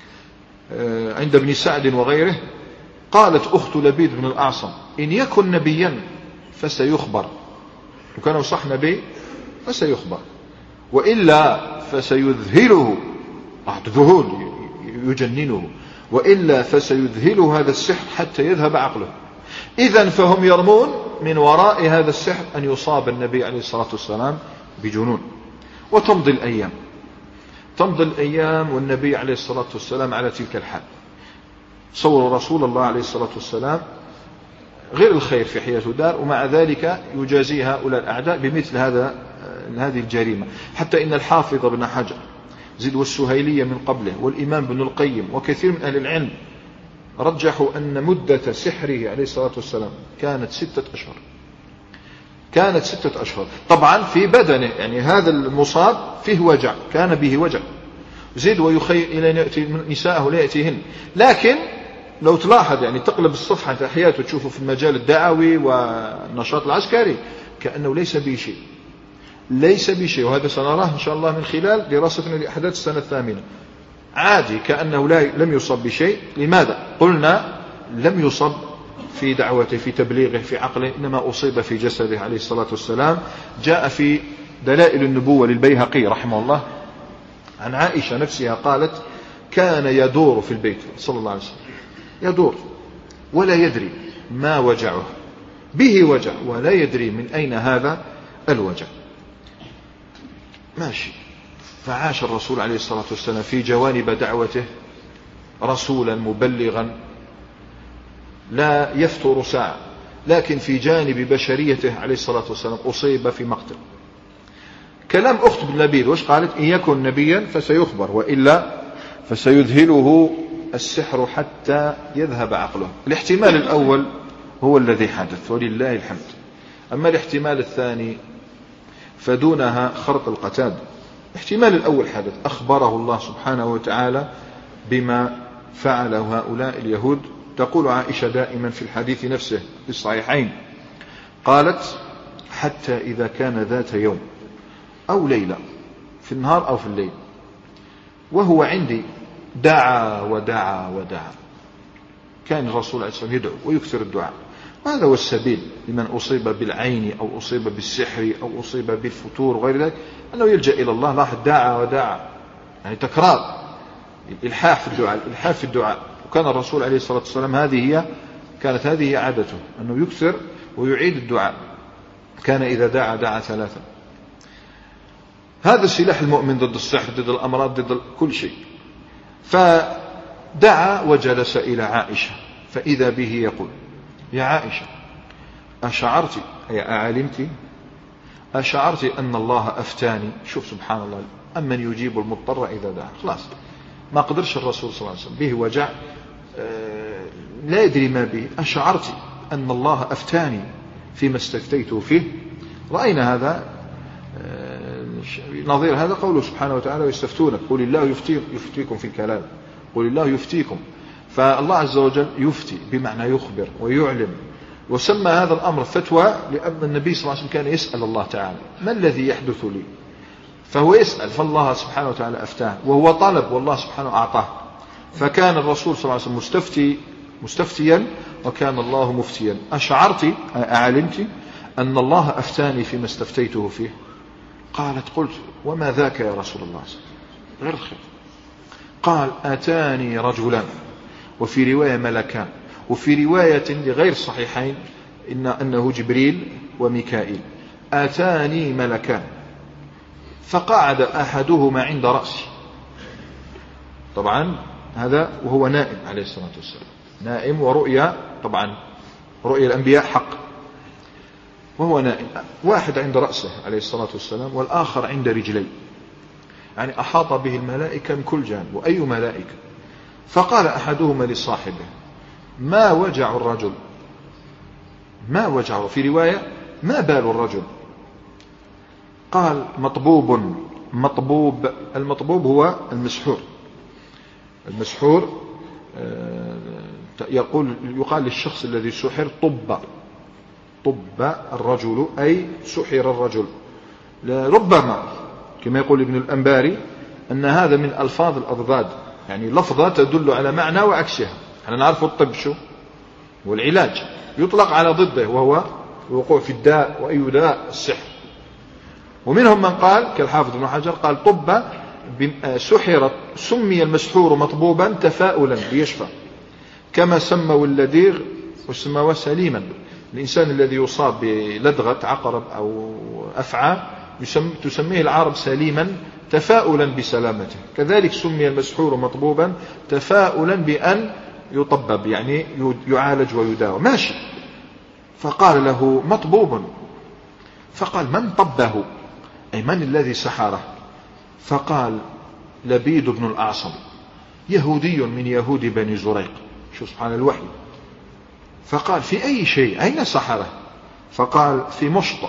Speaker 1: عند ابن سعد وغيره، قالت أخت لبيد بن الأعصم: إن يكن نبيا فسيخبر، وكان صح نبي فسيخبر، وإلا فسيذهله، ذهول يجننه، وإلا فسيذهله هذا السحر حتى يذهب عقله. إذن فهم يرمون من وراء هذا السحر أن يصاب النبي عليه الصلاة والسلام بجنون. وتمضي الأيام، تمضي الأيام والنبي عليه الصلاة والسلام على تلك الحال. صور رسول الله عليه الصلاة والسلام غير الخير في حياته دار، ومع ذلك يجازي هؤلاء الأعداء بمثل هذه الجريمة. حتى إن الحافظ بن حجر زد والسهيلية من قبله والإمام ابن القيم وكثير من أهل العلم رجحوا أن مدة سحره عليه الصلاة والسلام كانت 6 أشهر. كانت 6 أشهر. طبعا في بدنه، يعني هذا المصاب فيه وجع، كان به وجع، زيد ويخيل إلى يأتي نساءه لا يأتيهن. لكن لو تلاحظ يعني تقلب الصفحة أحياته تشوفه في المجال الدعوي والنشاط العسكري كأنه ليس به شيء، ليس به شيء. وهذا سنراه إن شاء الله من خلال دراستنا لأحداث السنة الثامنة. عادي كأنه لم يصب بشيء. لماذا؟ قلنا لم يصب في دعوته، في تبليغه، في عقله، إنما أصيب في جسده عليه الصلاة والسلام. جاء في دلائل النبوة للبيهقي رحمه الله عن عائشة نفسها قالت: كان يدور في البيت صلى الله عليه وسلم، يدور ولا يدري ما وجعه، به وجع ولا يدري من أين هذا الوجع. ماشي. فعاش الرسول عليه الصلاة والسلام في جوانب دعوته رسولا مبلغا لا يفتر ساعة، لكن في جانب بشريته عليه الصلاة والسلام أصيب في مقتل. كلام أخت بن لبيد وش قالت؟ إن يكن نبيا فسيخبر وإلا فسيذهله السحر حتى يذهب عقله. الاحتمال الأول هو الذي حدث ولله الحمد. أما الاحتمال الثاني فدونها خرق القتاد. الاحتمال الأول حدث، أخبره الله سبحانه وتعالى بما فعله هؤلاء اليهود. تقول عائشة دائما في الحديث نفسه في الصحيحين قالت: حتى إذا كان ذات يوم أو ليلة، في النهار أو في الليل، وهو عندي دعا ودعا ودعا. كان الرسول عليه الصلاة والسلام يدعو ويكثر الدعاء، وهذا هو السبيل لمن أصيب بالعين أو أصيب بالسحر أو أصيب بالفتور وغير ذلك، أنه يلجأ إلى الله. لاحظ دعا ودعا، يعني تكرار، الإلحاح في الدعاء، الإلحاح في الدعاء. وكان الرسول عليه الصلاة والسلام كانت هذه عادته، أنه يكثر ويعيد الدعاء. كان إذا دعا دعا 3. هذا سلاح المؤمن ضد السحر، ضد الأمراض، ضد كل شيء. فدعا وجلس إلى عائشة، فإذا به يقول: يا عائشة، أشعرت، أي أعلمت، أشعرت أن الله أفتاني. شوف سبحان الله، أمن يجيب المضطر إذا دعا. خلاص ما قدرش الرسول صلى الله عليه وسلم، به وجع لا يدري ما به. أشعرت أن الله أفتاني فيما استفتيته فيه. رأينا هذا، نظير هذا قوله سبحانه وتعالى: ويستفتونك قل الله يفتيكم في الكلام، قل الله يفتيكم. فالله عز وجل يفتي بمعنى يخبر ويعلم. وسمى هذا الأمر فتوى لأن النبي صلى الله عليه وسلم كان يسأل الله تعالى: ما الذي يحدث لي؟ فهو يسأل، فالله سبحانه وتعالى أفتاه، وهو طلب والله سبحانه أعطاه. فكان الرسول صلى الله عليه وسلم مستفتيا، وكان الله مفتيا. أشعرت، أعلمت أن الله أفتاني فيما استفتيته فيه؟ قالت: قلت: وما ذاك يا رسول الله؟ غير الخير. قال: أتاني رجلان، وفي رواية ملكان، وفي رواية لغير الصحيحين أنه جبريل وميكائيل. أتاني ملكان فقعد أحدهما عند رأسي. طبعا هذا وهو نائم عليه الصلاة والسلام، نائم، ورؤيا طبعا رؤيا الأنبياء حق، وهو نائم. واحد عند رأسه عليه الصلاة والسلام، والآخر عند رجليه، يعني أحاط به الملائكة من كل جانب، وأي ملائكة. فقال أحدهما لصاحبه: ما وجع الرجل؟ ما وجعه؟ في رواية: ما بال الرجل؟ قال: مطبوب. المطبوب هو المسحور. المسحور يقال للشخص الذي سحر طب الرجل، أي سحر الرجل. ربما كما يقول ابن الأنباري أن هذا من ألفاظ الأضداد، يعني لفظة تدل على معنى وعكسها. احنا نعرف الطب شو والعلاج يطلق على ضده، وهو الوقوع في الداء، وأي داء السحر. ومنهم من قال كالحافظ ابن حجر قال: طب سحرت، سمي المسحور مطبوبا تفاؤلا ليشفى، كما سموا اللديغ وسموه سليما. الإنسان الذي يصاب بلدغة عقرب أو أفعى تسميه العرب سليما تفاؤلا بسلامته. كذلك سمي المسحور مطبوبا تفاؤلا بأن يطبب، يعني يعالج ويداوى. ماشي. فقال له: مطبوب. فقال: من طبه؟ أي من الذي سحره؟ فقال: لبيد بن الأعصم، يهودي من يهود بني زريق. شو سبحان الوحي. فقال: في أي شيء؟ أين سحره؟ فقال: في مشط.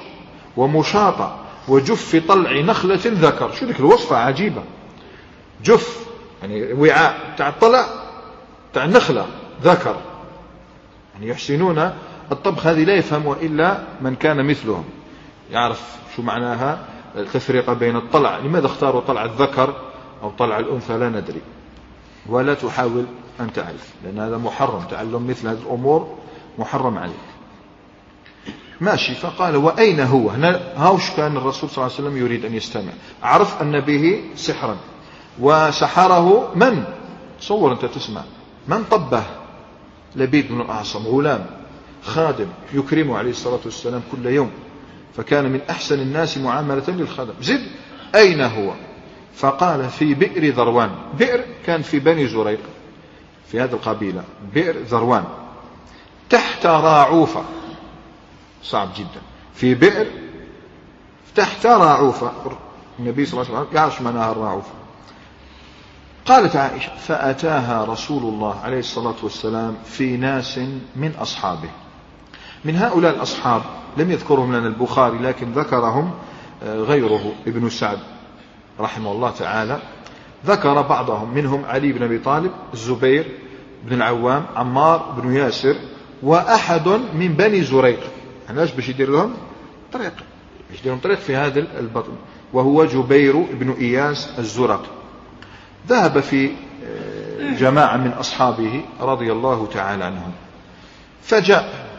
Speaker 1: ومشاطة وجف طلع نخلة ذكر. شو ذيك الوصفة عجيبة، جف يعني وعاء تاع الطلع تاع النخلة ذكر، يعني يحسنون الطبخ. هذه لا يفهم إلا من كان مثلهم، يعرف شو معناها التفرقة بين الطلع. لماذا اختاروا طلع الذكر أو طلع الأنثى لا ندري، ولا تحاول أن تعرف، لأن هذا محرم، تعلم مثل هذه الأمور محرم عليك. ماشي. فقال وأين هو؟ هاوش كان الرسول صلى الله عليه وسلم يريد أن يستمع، عرف أن به سحرا، وسحره من؟ تصور أنت تسمع من طبه؟ لبيد بن الأعصم، غلام خادم يكرمه عليه الصلاة والسلام كل يوم، فكان من أحسن الناس معاملة للخدم. زد أين هو؟ فقال في بئر ذروان. بئر كان في بني زريق، في هذه القبيلة، بئر ذروان تحت راعوفة. صعب جدا، في بئر تحت راعوفة. النبي صلى الله عليه وسلم يعرف معناها الراعوفة. قالت عائشة فأتاها رسول الله عليه الصلاة والسلام في ناس من أصحابه. من هؤلاء الأصحاب لم يذكرهم لنا البخاري، لكن ذكرهم غيره، ابن سعد رحمه الله تعالى ذكر بعضهم، منهم علي بن أبي طالب، الزبير بن العوام، عمار بن ياسر، وأحد من بني زريق. علاش؟ باش يدير لهم طريق، باش يدير لهم طريق في هذا البطن، وهو جبير بن إياس الزرق. ذهب في جماعة من أصحابه رضي الله تعالى عنهم، فجاء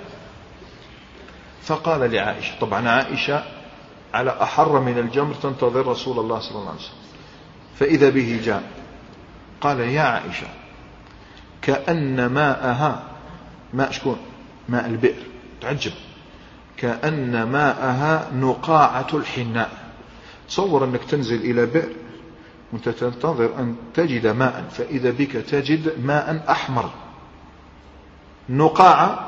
Speaker 1: فقال لعائشة، طبعا عائشة على أحر من الجمر تنتظر رسول الله صلى الله عليه وسلم، فإذا به جاء قال يا عائشة كأن ماءها، ماء شكون؟ ماء البئر، تعجب، كأن ماءها نقاعة الحناء. تصور أنك تنزل إلى بئر وانت تنتظر أن تجد ماء، فإذا بك تجد ماء أحمر. نقاعة،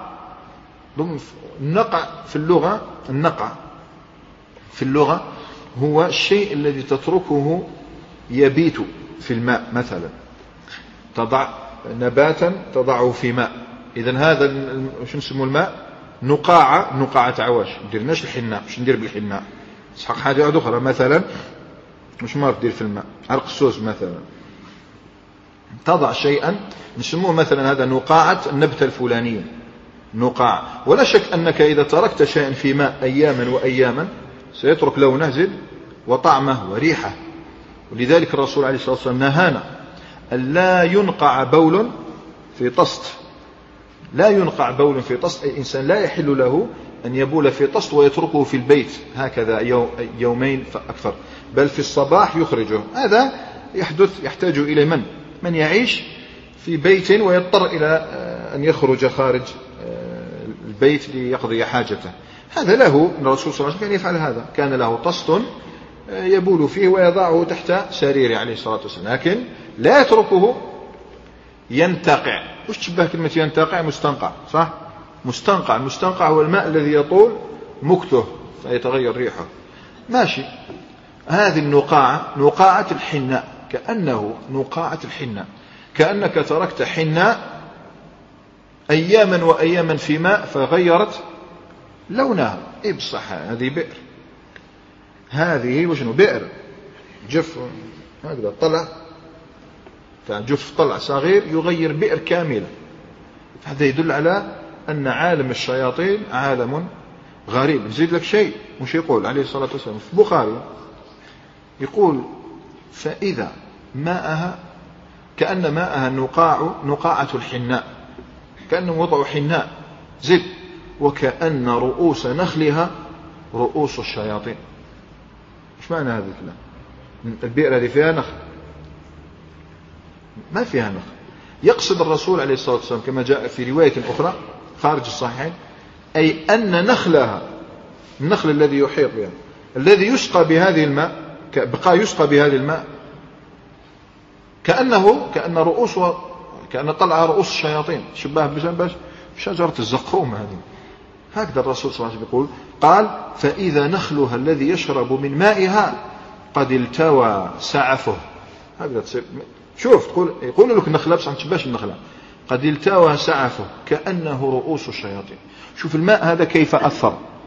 Speaker 1: النقع في اللغة، النقع في اللغة هو الشيء الذي تتركه يبيت في الماء. مثلا تضع نباتا تضعه في ماء، إذن هذا شو نسمو الماء؟ نقاعة. نقاعة عواش، نديرناش الحناء، مش ندير بالحناء، سحق حاجة أخرى. مثلا مش ما تدير في الماء، عرق السوس مثلا، تضع شيئا نسموه مثلا هذا نقاعة النبتة الفلانية، نقاعة. ولا شك أنك إذا تركت شيئا في ماء أياما وأياما سيترك لونه زد وطعمه وريحه. ولذلك الرسول عليه الصلاة والسلام نهانا أن لا ينقع بول في طست. لا ينقع بول في طست، أي إنسان لا يحل له أن يبول في طست ويتركه في البيت هكذا يومين فأكثر، بل في الصباح يخرجه. هذا يحتاج إلى من يعيش في بيت ويضطر إلى أن يخرج خارج البيت ليقضي حاجته. هذا له الرسول صلى الله عليه وسلم كان يفعل هذا، كان له طست يبول فيه ويضعه تحت سريره عليه الصلاة والسلام، لكن لا يتركه ينتقع. وش تشبه كلمة ينتقع؟ مستنقع، صح؟ مستنقع. المستنقع هو الماء الذي يطول مكته فيتغير ريحه. ماشي. هذه النقاعة نقاعة الحناء، كأنه نقاعة الحناء، كأنك تركت حناء أياما وأياما في ماء فغيرت لونها. إيه بصح هذه بئر، هذه وشنو؟ بئر جف هكذا طلع تاع جف طلع صغير يغير بئر كاملة. هذا يدل على أن عالم الشياطين عالم غريب. نزيد لك شيء، مش يقول عليه الصلاة والسلام في البخاري، يقول فإذا ماءها كأن ماءها نقاعة الحناء، كأنه وضع حناء. زد وكأن رؤوس نخلها رؤوس الشياطين. ايش معنى هذا الكلام؟ البئر هذه فيها نخل؟ ما فيها نخل. يقصد الرسول عليه الصلاة والسلام كما جاء في رواية أخرى خارج الصحيحين، أي أن نخلها، النخل الذي يحيط بها، الذي يسقى بهذه الماء، بقى يسقى بهذه الماء، كأن رؤوس، كأن طلع رؤوس الشياطين، شبه بشجرة الزقوم هذه. هكذا الرسول صلى الله عليه وسلم يقول، قال فإذا نخلها الذي يشرب من مائها قد التوى سعفه. هكذا تصير. شوف يقول لك النخلة بس ما تشبهش النخلة، قد التوى سعفه كأنه رؤوس الشياطين. شوف الماء هذا كيف أثر،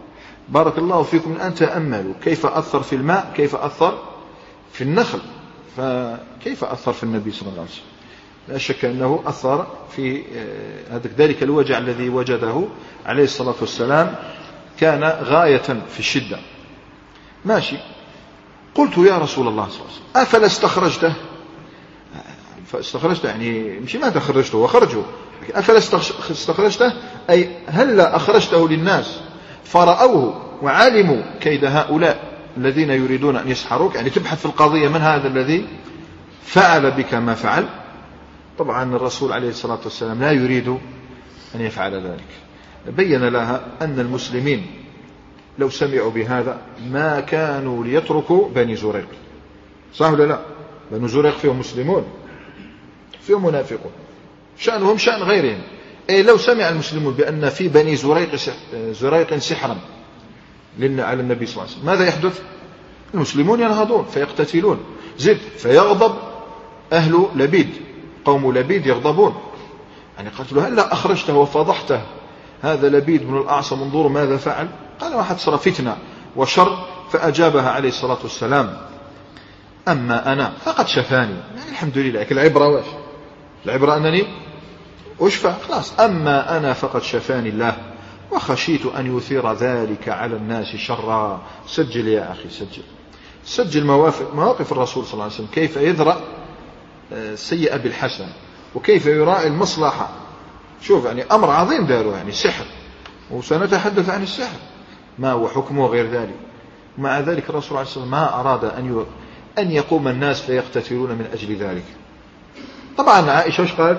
Speaker 1: بارك الله فيكم الآن تأملوا كيف أثر في الماء، كيف أثر في النخل، فكيف أثر في النبي صلى الله عليه وسلم؟ لا شك أنه أثر في ذلك الوجع الذي وجده عليه الصلاة والسلام كان غاية في الشدة. ماشي. قلت يا رسول الله صلى الله عليه وسلم أفلا استخرجته؟ فاستخرجته يعني مش ما تخرجته وخرجه، أفلا استخرجته أي هلا أخرجته للناس فرأوه وعلموا كيد هؤلاء الذين يريدون أن يسحروك، يعني تبحث في القضية من هذا الذي فعل بك ما فعل. طبعا الرسول عليه الصلاة والسلام لا يريد أن يفعل ذلك. بين لها أن المسلمين لو سمعوا بهذا ما كانوا ليتركوا بني زريق. صح ولا لا؟ بني زريق فيهم مسلمون فيهم منافقون، شأنهم شأن غيرهم. لو سمع المسلمون بأن في بني زريق سحرا على النبي صلى الله عليه وسلم ماذا يحدث؟ المسلمون ينهضون فيقتتلون، زد فيغضب أهل لبيد، قوم لبيد يغضبون، يعني قالت له هلا أخرجته وفضحته، هذا لبيد بن الأعصم انظروا ماذا فعل. قال واحد صار فتنة وشر، فأجابها عليه الصلاة والسلام أما أنا فقد شفاني، يعني الحمد لله. لكن العبرة واش؟ العبرة أنني أشفى خلاص. أما أنا فقد شفاني الله وخشيت أن يثير ذلك على الناس شرا. سجل يا أخي، سجل مواقف الرسول صلى الله عليه وسلم، كيف يذرأ السيئة بالحسن وكيف يراعي المصلحة. شوف يعني أمر عظيم داروا، يعني سحر، وسنتحدث عن السحر ما هو حكمه غير ذلك. مع ذلك الرسول عليه الصلاة والسلام ما أراد أن يقوم الناس فيقتتلون من أجل ذلك. طبعا عائشة ايش قالت؟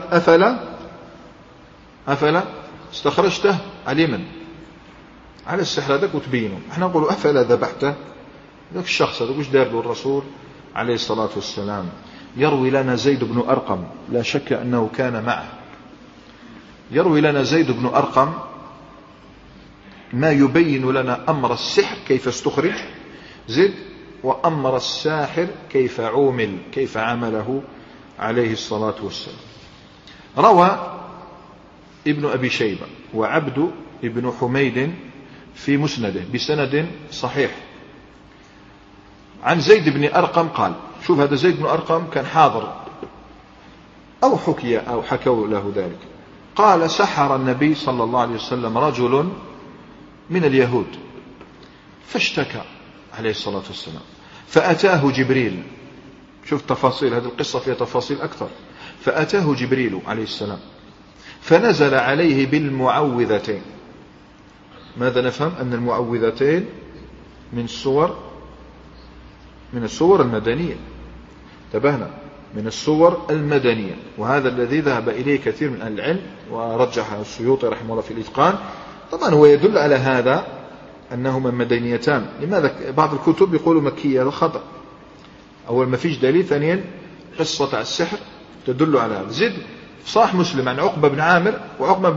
Speaker 1: أفلا استخرجته على من؟ على السحر هذاك وتبينه. احنا نقول أفلا ذبحته؟ ذاك الشخص هذا وش دار له الرسول عليه الصلاة والسلام؟ يروي لنا زيد بن أرقم، لا شك أنه كان معه، يروي لنا زيد بن أرقم ما يبين لنا أمر السحر كيف استخرج زيد، وأمر الساحر كيف عومل، كيف عمله عليه الصلاة والسلام. روى ابن أبي شيبة وعبد ابن حميد في مسنده بسند صحيح عن زيد بن أرقم قال، شوف هذا زيد بن أرقم كان حاضر أو حكي أو حكوا له ذلك، قال سحر النبي صلى الله عليه وسلم رجل من اليهود فاشتكى عليه الصلاة والسلام، فأتاه جبريل. شوف تفاصيل هذه القصة، فيها تفاصيل أكثر. فأتاه جبريل عليه السلام فنزل عليه بالمعوذتين. ماذا نفهم؟ أن المعوذتين من الصور المدنية، انتبهنا، من الصور المدنية، وهذا الذي ذهب إليه كثير من أهل العلم ورجحه السيوطي رحمه الله في الإتقان. طبعا هو يدل على هذا أنهما مدنيتان. لماذا بعض الكتب يقولوا مكية؟ هذا خطأ. أول ما فيش دليل، ثانيا قصة السحر تدل على هذا. زد صاح مسلم عن عقبة بن عامر، وعقبة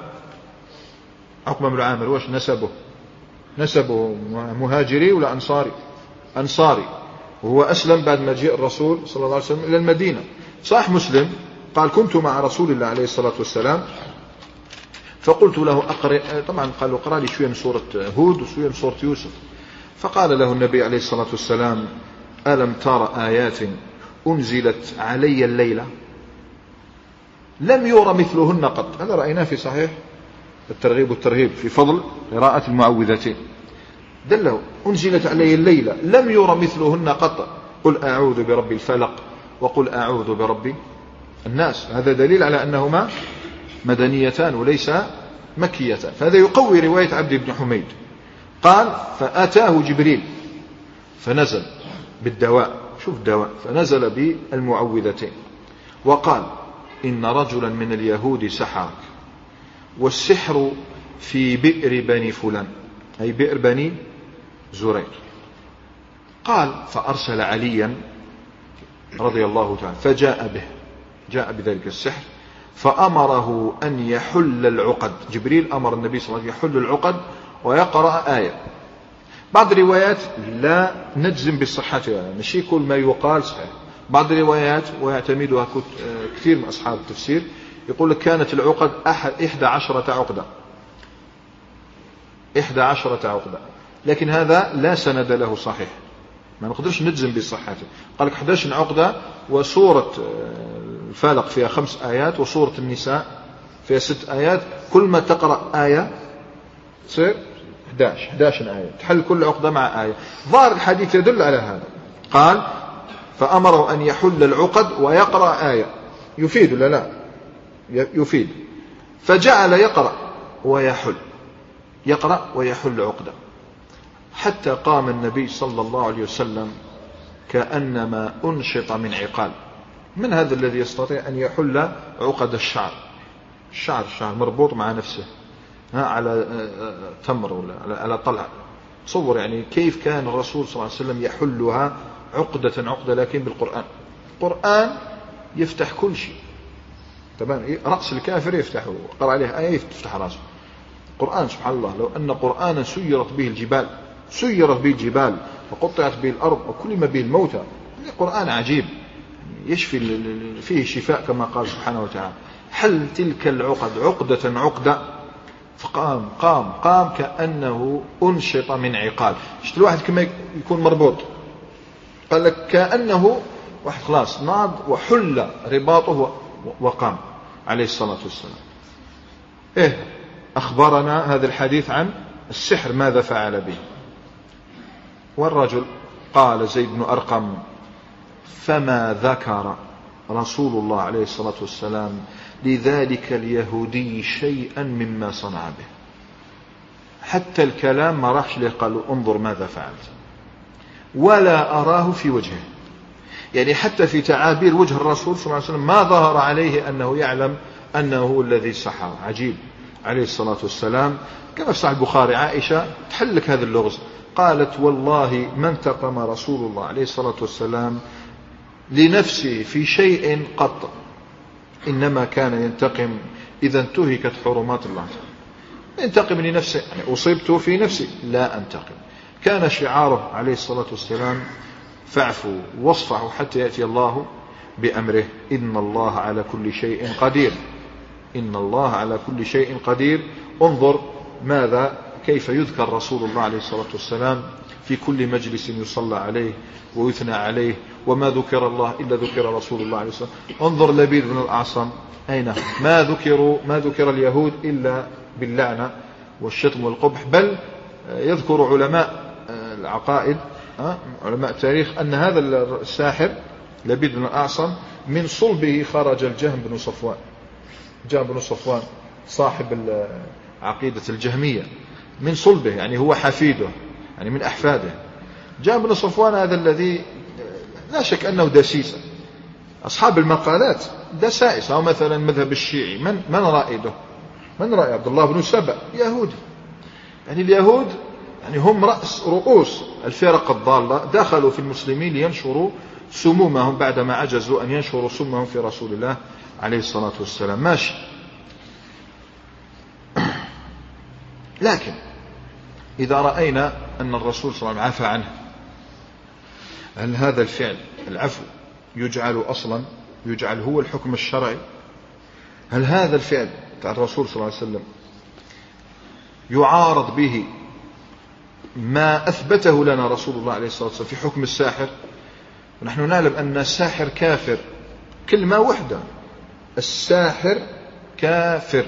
Speaker 1: بن عامر واش نسبه مهاجري ولا أنصاري، وهو أسلم بعد مجيء الرسول صلى الله عليه وسلم إلى المدينة. صاح مسلم قال كنت مع رسول الله عليه الصلاة والسلام فقلت له أقرأ، طبعا قال اقرأ لي شوية من سورة هود وشوية من سورة يوسف. فقال له النبي عليه الصلاة والسلام ألم ترى آيات أنزلت علي الليلة لم يرى مثلهن قط. هذا رأيناه في صحيح الترغيب والترهيب في فضل قراءة المعوذتين. دله أنزلت علي الليلة لم يرى مثلهن قط، قل أعوذ برب الفلق وقل أعوذ برب الناس. هذا دليل على أنهما مدنيتان وليس مكيتان. فهذا يقوي رواية عبد بن حميد. قال فأتاه جبريل فنزل بالدواء، شوف دواء، فنزل بالمعوذتين وقال إن رجلا من اليهود سحرك والسحر في بئر بني فلان، أي بئر بني زريق. قال فأرسل عليا رضي الله تعالى فجاء جاء بذلك السحر فأمره أن يحل العقد. جبريل أمر النبي صلى الله عليه وسلم يحل العقد ويقرأ آية. بعض الروايات لا نجزم بصحتها، ماشي كل ما يقال صحيح. بعض الروايات ويعتمدها كثير من أصحاب التفسير يقول لك كانت العقد 11 عقدة، لكن هذا لا سند له صحيح، ما نقدرش نجزم بصحته. قال لك 11 عقدة، وسورة الفالق فيها 5 آيات، وسورة النساء فيها 6 آيات، كل ما تقرأ آية تصير 11 آية، تحل كل عقدة مع آية. ظاهر الحديث يدل على هذا. قال فأمره أن يحل العقد ويقرأ آية. يفيد ولا لا؟ يفيد. فجعل يقرأ ويحل، يقرأ ويحل عقدة، حتى قام النبي صلى الله عليه وسلم كأنما أنشط من عقال. من هذا الذي يستطيع أن يحل عقد الشعر؟ الشعر مربوط مع نفسه على تمر ولا على طلع. تصور يعني كيف كان الرسول صلى الله عليه وسلم يحلها عقدة، لكن بالقرآن. القرآن يفتح كل شيء، تمام. رأس الكافر يفتحه، قرأ عليه آية تفتح رأسه. القرآن سبحان الله، لو أن قرآنا سيرت به الجبال وقطعت به الأرض وكلم به الموتى. القرآن عجيب، يشفي، فيه شفاء كما قال سبحانه وتعالى. حل تلك العقد عقدة، فقام كأنه أنشط من عقال. شفت الواحد كما يكون مربوط، قال لك كأنه واحد خلاص ناض وحل رباطه وقام عليه الصلاة والسلام. أخبرنا هذا الحديث عن السحر ماذا فعل به. والرجل قال زيد بن أرقم فما ذكر رسول الله عليه الصلاة والسلام لذلك اليهودي شيئا مما صنع به. حتى الكلام ما راحش له، قالوا انظر ماذا فعلت، ولا أراه في وجهه. يعني حتى في تعابير وجه الرسول صلى الله عليه وسلم ما ظهر عليه أنه يعلم أنه هو الذي سحر. عجيب عليه الصلاة والسلام. كما في صحيح البخاري عائشة تحلك هذا اللغز، قالت والله ما انتقم رسول الله عليه الصلاة والسلام لنفسه في شيء قط، إنما كان ينتقم إذا انتهكت حرمات الله. ينتقم لنفسه، يعني أصبت في نفسي لا أنتقم. كان شعاره عليه الصلاة والسلام فاعفوا واصفحوا حتى يأتي الله بأمره، إن الله على كل شيء قدير. إن الله على كل شيء قدير. انظر كيف يذكر رسول الله عليه الصلاة والسلام في كل مجلس يصلى عليه ويثنى عليه، وما ذكر الله إلا ذكر رسول الله عليه الصلاة والسلام. انظر لبيد بن الأعصم، أين ما ذكر اليهود إلا باللعنة والشتم والقبح. بل يذكر علماء العقائد، علماء التاريخ، أن هذا الساحر لبيد بن الأعصم من صلبه خرج الجهم بن صفوان صاحب عقيدة الجهمية، من صلبه، يعني هو حفيده، يعني من أحفاده. جهم بن صفوان هذا الذي لا شك أنه دسيسة. أصحاب المقالات دسائس، أو مثلا مذهب الشيعي من رائده؟ من رأي عبد الله بن سبأ؟ يهودي. يعني اليهود يعني هم رؤوس الفرق الضالة، دخلوا في المسلمين لينشروا سمومهم بعدما عجزوا أن ينشروا سمهم في رسول الله عليه الصلاة والسلام. ماشي. لكن إذا رأينا أن الرسول صلى الله عليه وسلم عفى عنه، هل هذا الفعل العفو يجعل هو الحكم الشرعي؟ هل هذا الفعل بتاع الرسول صلى الله عليه وسلم يعارض به ما أثبته لنا رسول الله عليه الصلاة والسلام في حكم الساحر؟ ونحن نعلم أن الساحر كافر، كلمة واحدة، الساحر كافر.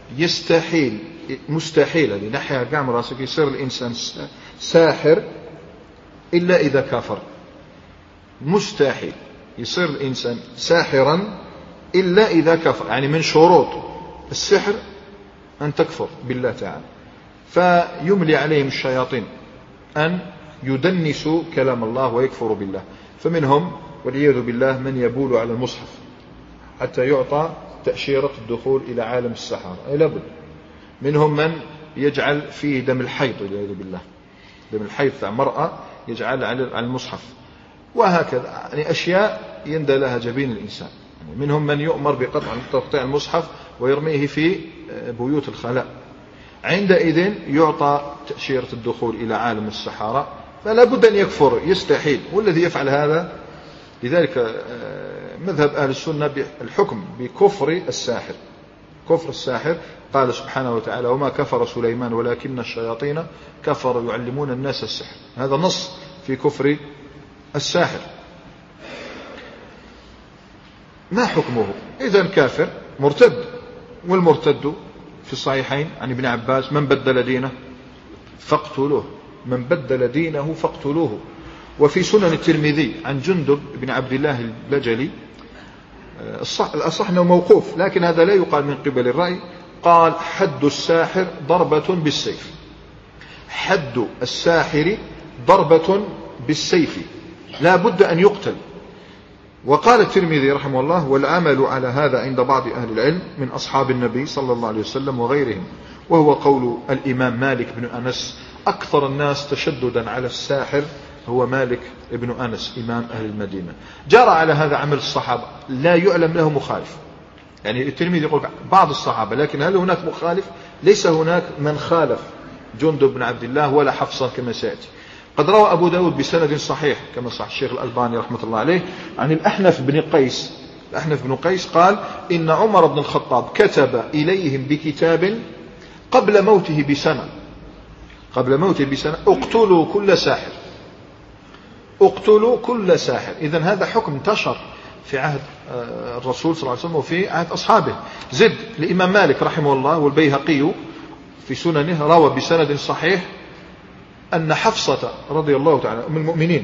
Speaker 1: مستحيل اللي نحيها قام راسك يصير الإنسان ساحر إلا إذا كافر. مستحيل يصير الإنسان ساحرا إلا إذا كفر. يعني من شروط السحر أن تكفر بالله تعالى. فيملي عليهم الشياطين أن يدنسوا كلام الله ويكفروا بالله. فمنهم والعياذ بالله من يبول على المصحف حتى يعطى تأشيرة الدخول إلى عالم السحرة. لابد. منهم من يجعل فيه دم الحيض والعياذ بالله، دم الحيض تاع مرأة يجعل على المصحف، وهكذا. يعني أشياء يندى لها جبين الإنسان. يعني منهم من يؤمر بقطع المصحف ويرميه في بيوت الخلاء. عندئذ يعطى تأشيرة الدخول إلى عالم السحرة، فلا بد أن يكفر، يستحيل. والذي يفعل هذا، لذلك مذهب أهل السنة بالحكم بكفر الساحر. كفر الساحر قال سبحانه وتعالى وما كفر سليمان ولكن الشياطين كفروا يعلمون الناس السحر. هذا نص في كفر الساحر. ما حكمه؟ إذن كافر مرتد، والمرتد في الصحيحين عن ابن عباس من بدل دينه فاقتلوه، من بدل دينه فاقتلوه. وفي سنن الترمذي عن جندب بن عبد الله البجلي، الأصح أنه موقوف لكن هذا لا يقال من قبل الرأي، قال حد الساحر ضربة بالسيف، حد الساحر ضربة بالسيف لا بد أن يقتل. وقال الترمذي رحمه الله والعمل على هذا عند بعض أهل العلم من أصحاب النبي صلى الله عليه وسلم وغيرهم، وهو قول الإمام مالك بن أنس. أكثر الناس تشددا على الساحر هو مالك بن أنس إمام أهل المدينة. جرى على هذا عمل الصحابة لا يعلم له مخالف، يعني الترمذي يقول بعض الصحابة، لكن هل هناك مخالف؟ ليس هناك من خالف جندب بن عبد الله ولا حفصة كما سيأتي. قد روى أبو داود بسند صحيح كما صح الشيخ الألباني رحمة الله عليه عن الأحنف بن قيس. الأحنف بن قيس قال إن عمر بن الخطاب كتب إليهم بكتاب قبل موته بسنة، قبل موته بسنة اقتلوا كل ساحر، اقتلوا كل ساحر. إذن هذا حكم انتشر في عهد الرسول صلى الله عليه وسلم وفي عهد أصحابه. زد الإمام مالك رحمه الله والبيهقي في سننه روى بسند صحيح أن حفصة رضي الله تعالى أم المؤمنين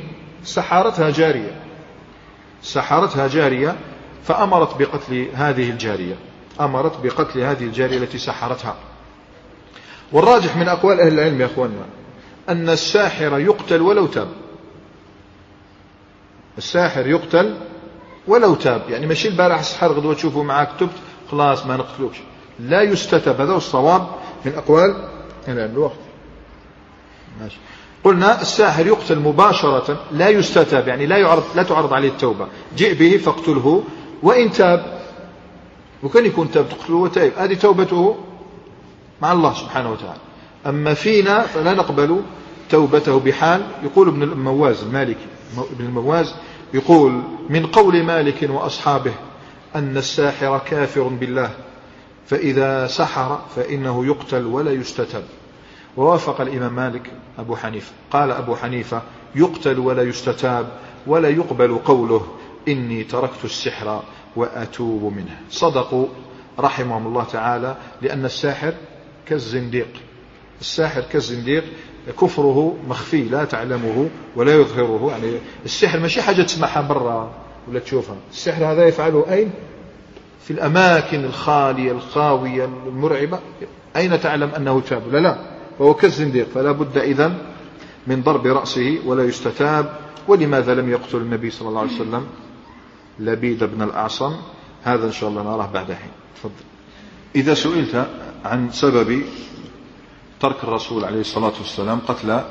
Speaker 1: سحرتها جارية فأمرت بقتل هذه الجارية، أمرت بقتل هذه الجارية التي سحرتها. والراجح من أقوال أهل العلم يا أخواننا أن الساحر يقتل ولو تاب، الساحر يقتل ولو تاب، يعني ماشي البارح سحر غدوة تشوفوا معاك تبت خلاص ما نقتلوكش، لا يستتب. هذا هو الصواب من أقوال الوقت. ماشي. قلنا الساحر يقتل مباشرة لا يستتاب، يعني لا تعرض عليه التوبة، جئ به فاقتله وإن تاب، وكان يكون تاب تقتله وتائب، هذه توبته مع الله سبحانه وتعالى. أما فينا فلا نقبل توبته بحال. يقول ابن المواز المالكي، ابن المواز يقول من قول مالك وأصحابه أن الساحر كافر بالله، فإذا سحر فإنه يقتل ولا يستتب. ووافق الإمام مالك أبو حنيفة، قال أبو حنيفة يقتل ولا يستتاب ولا يقبل قوله إني تركت السحر وأتوب منه. صدقوا رحمهم الله تعالى، لأن الساحر كالزنديق، الساحر كالزنديق كفره مخفي لا تعلمه ولا يظهره. يعني السحر ماشي حاجة تسمعها برا ولا تشوفها، السحر هذا يفعله أين؟ في الأماكن الخالية الخاوية المرعبة. أين تعلم أنه تاب؟ لا، فهو كالزنديق، فلا بد إذن من ضرب رأسه ولا يستتاب. ولماذا لم يقتل النبي صلى الله عليه وسلم لبيد بن الأعصم؟ هذا إن شاء الله نراه بعد حين. تفضل. إذا سئلت عن سبب ترك الرسول عليه الصلاة والسلام قتل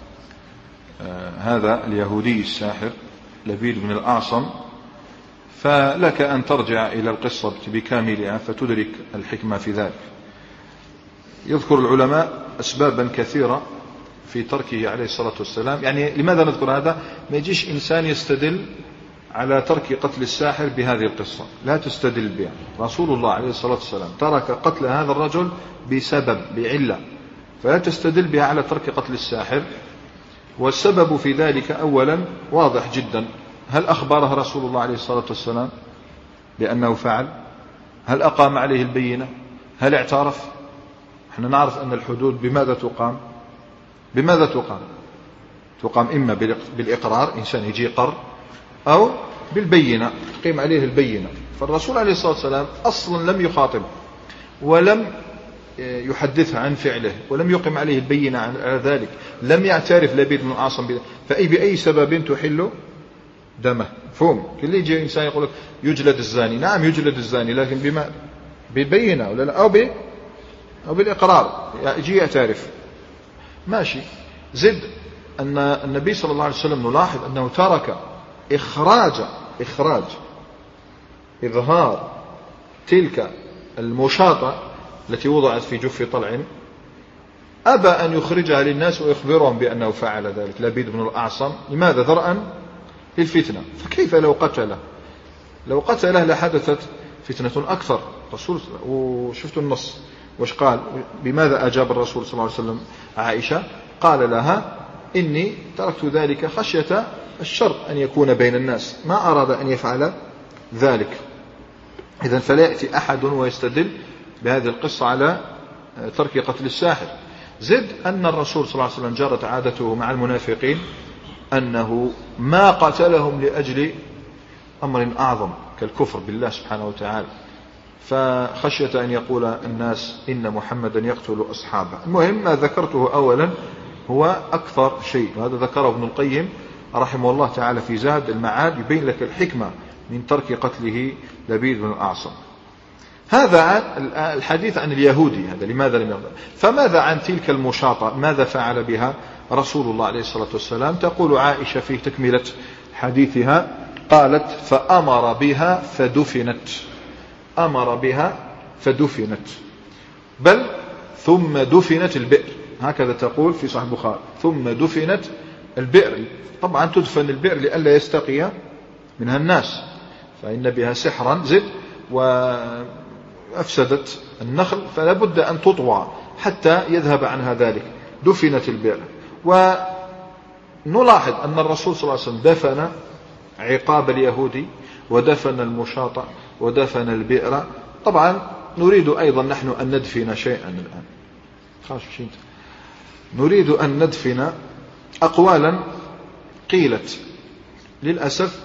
Speaker 1: هذا اليهودي الساحر لبيد بن الأعصم، فلك أن ترجع إلى القصة بكاملها فتدرك الحكمة في ذلك. يذكر العلماء أسبابا كثيرة في تركه عليه الصلاة والسلام. يعني لماذا نذكر هذا؟ ما يجيش إنسان يستدل على ترك قتل الساحر بهذه القصة، لا تستدل بها. رسول الله عليه الصلاة والسلام ترك قتل هذا الرجل بسبب، بعلة، فلا تستدل بها على ترك قتل الساحر. والسبب في ذلك أولا واضح جدا، هل أخبره رسول الله عليه الصلاة والسلام بأنه فعل؟ هل أقام عليه البينة؟ هل اعترف؟ نحن نعرف أن الحدود بماذا تقام؟ بماذا تقام؟ تقام إما بالإقرار، إنسان يجي قر، أو بالبينة تقيم عليه البينة. فالرسول عليه الصلاة والسلام أصلا لم يخاطب ولم يحدثها عن فعله ولم يقم عليه البينة على ذلك، لم يعترف لبيد بن الأعصم فأي بأي سبب تحل دمه. فهم كل يجي إنسان يقول لك يجلد الزاني، نعم يجلد الزاني، لكن بما بالبينة ولا لا، أو بالإقرار يجي يعترف ماشي. زد أن النبي صلى الله عليه وسلم نلاحظ أنه ترك إخراج إظهار تلك المشاطة التي وضعت في جف طلع، أبى أن يخرجها للناس ويخبرهم بأنه فعل ذلك لبيد بن الأعصم. لماذا؟ ذرأا للفتنة. فكيف لو قتله لحدثت فتنة أكثر. رسول وشفتوا النص وش قال؟ بماذا أجاب الرسول صلى الله عليه وسلم عائشة؟ قال لها إني تركت ذلك خشية الشر أن يكون بين الناس، ما أراد أن يفعل ذلك. إذن فلا يأتي أحد ويستدل بهذه القصة على ترك قتل الساحر. زد أن الرسول صلى الله عليه وسلم جرت عادته مع المنافقين أنه ما قتلهم لأجل أمر أعظم كالكفر بالله سبحانه وتعالى، فخشية أن يقول الناس إن محمدا يقتل أصحابه. المهم ما ذكرته أولا هو أكثر شيء، وهذا ذكره ابن القيم رحمه الله تعالى في زاد المعاد، يبين لك الحكمة من ترك قتله لبيد بن الأعصم. هذا الحديث عن اليهودي، هذا لماذا لم يقتل. فماذا عن تلك المشاطة؟ ماذا فعل بها رسول الله عليه الصلاة والسلام؟ تقول عائشة في تكملة حديثها قالت فأمر بها فدفنت، أمر بها فدفنت، بل ثم دفنت البئر، هكذا تقول في صحيح البخاري، ثم دفنت البئر. طبعا تدفن البئر لئلا يستقي منها الناس، فإن بها سحرا زد وأفسدت النخل، فلا بد أن تطوى حتى يذهب عنها ذلك. دفنت البئر. ونلاحظ أن الرسول صلى الله عليه وسلم دفن عقاب اليهودي، ودفن المشاطة، ودفن البئر. طبعا نريد أيضا نحن أن ندفن شيئا الآن، نريد أن ندفن أقوالا قيلت للأسف.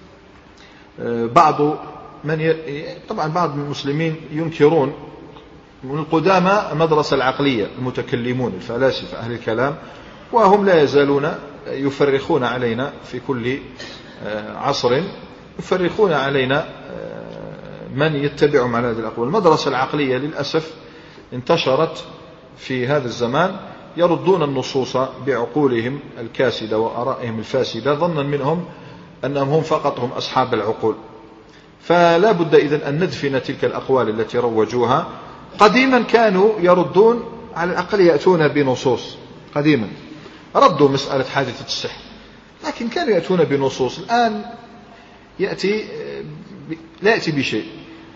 Speaker 1: طبعا بعض المسلمين ينكرون من القدامى المدرسة العقلية، المتكلمون الفلاسفة أهل الكلام، وهم لا يزالون يفرخون علينا في كل عصر، يفرخون علينا من يتبعهم على هذه الأقوال. المدرسة العقلية للأسف انتشرت في هذا الزمان، يردون النصوص بعقولهم الكاسدة وآرائهم الفاسدة، ظنا منهم أنهم هم فقط هم أصحاب العقول. فلا بد إذن أن ندفن تلك الأقوال التي روجوها. قديما كانوا يردون على الأقل، يأتون بنصوص، قديما ردوا مسألة حادثة السحر، لكن كانوا يأتون بنصوص. الآن لا يأتي بشيء.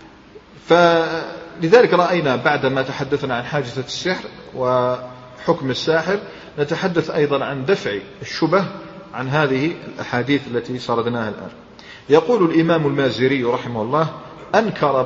Speaker 1: فلذلك رأينا بعدما تحدثنا عن حادثة السحر وحكم الساحر نتحدث أيضا عن دفع الشبه عن هذه الأحاديث التي سردناها الآن. يقول الإمام المازري رحمه الله أنكر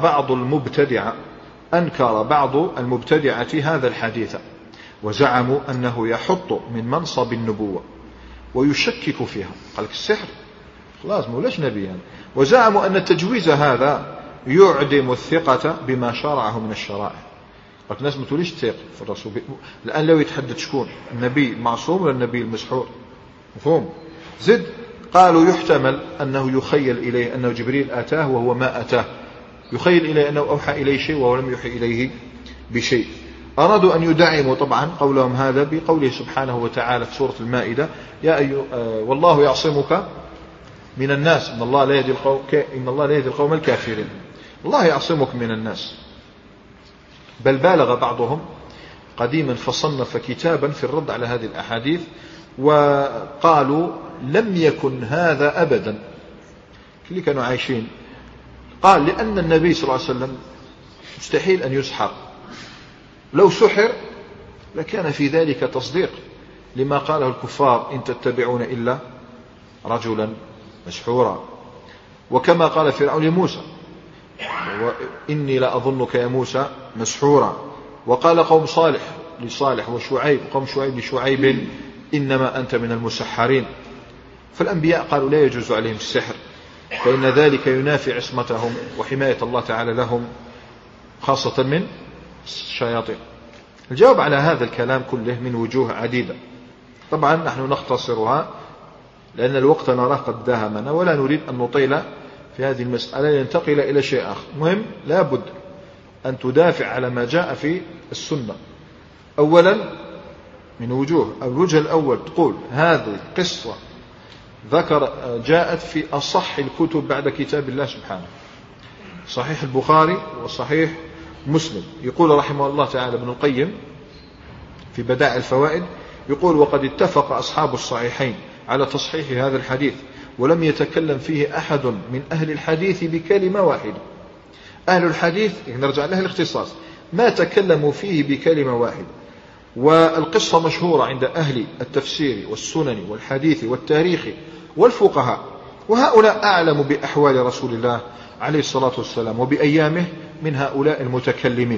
Speaker 1: بعض المبتدعة هذا الحديث، وزعموا أنه يحط من منصب النبوة ويشكك فيها. قال لك السحر خلاص مولاش نبي يعني. وزعموا أن التجويز هذا يعدم الثقة بما شرعه من الشرائع. قلت الناس ما توليش تثق في الرسول. الآن لو يتحدث شكون النبي المعصوم ولا النبي المسحور؟ مفهوم؟ زد قالوا يحتمل أنه يخيل إليه أنه جبريل أتاه وهو ما أتاه، يخيل إليه أنه أوحى إليه شيء وهو لم يوحي إليه بشيء. أرادوا أن يدعموا طبعا قولهم هذا بقوله سبحانه وتعالى في سورة المائدة والله يعصمك من الناس إن الله لا يهدي القوم الكافرين. الله يعصمك من الناس. بل بالغ بعضهم قديما فصنف كتابا في الرد على هذه الأحاديث، وقالوا لم يكن هذا أبدا. اللي كانوا عايشين قال لأن النبي صلى الله عليه وسلم مستحيل أن يسحر، لو سحر لكان في ذلك تصديق لما قاله الكفار إن تتبعون إلا رجلا مسحورا. وكما قال فرعون لموسى وإني لأظنك يا موسى مسحورا. وقال قوم صالح لصالح وشعيب، قوم شعيب لشعيب إنما أنت من المسحرين. فالأنبياء قالوا لا يجوز عليهم السحر، فإن ذلك ينافي عصمتهم وحماية الله تعالى لهم خاصة من الشياطين. الجواب على هذا الكلام كله من وجوه عديدة، طبعا نحن نختصرها لأن الوقت نراه قد داهمنا، ولا نريد أن نطيل في هذه المسألة ينتقل إلى شيء آخر. مهم لا بد أن تدافع على ما جاء في السنة. أولا من وجوه، الوجه الأول تقول هذه قصة جاءت في أصح الكتب بعد كتاب الله سبحانه، صحيح البخاري وصحيح مسلم. يقول رحمه الله تعالى ابن القيم في بدائع الفوائد، يقول وقد اتفق أصحاب الصحيحين على تصحيح هذا الحديث ولم يتكلم فيه أحد من أهل الحديث بكلمة واحدة. أهل الحديث نرجع له الاختصاص، ما تكلموا فيه بكلمة واحدة. والقصة مشهورة عند أهل التفسير والسنن والحديث والتاريخ والفقهاء، وهؤلاء أعلم بأحوال رسول الله عليه الصلاة والسلام وبأيامه من هؤلاء المتكلمين.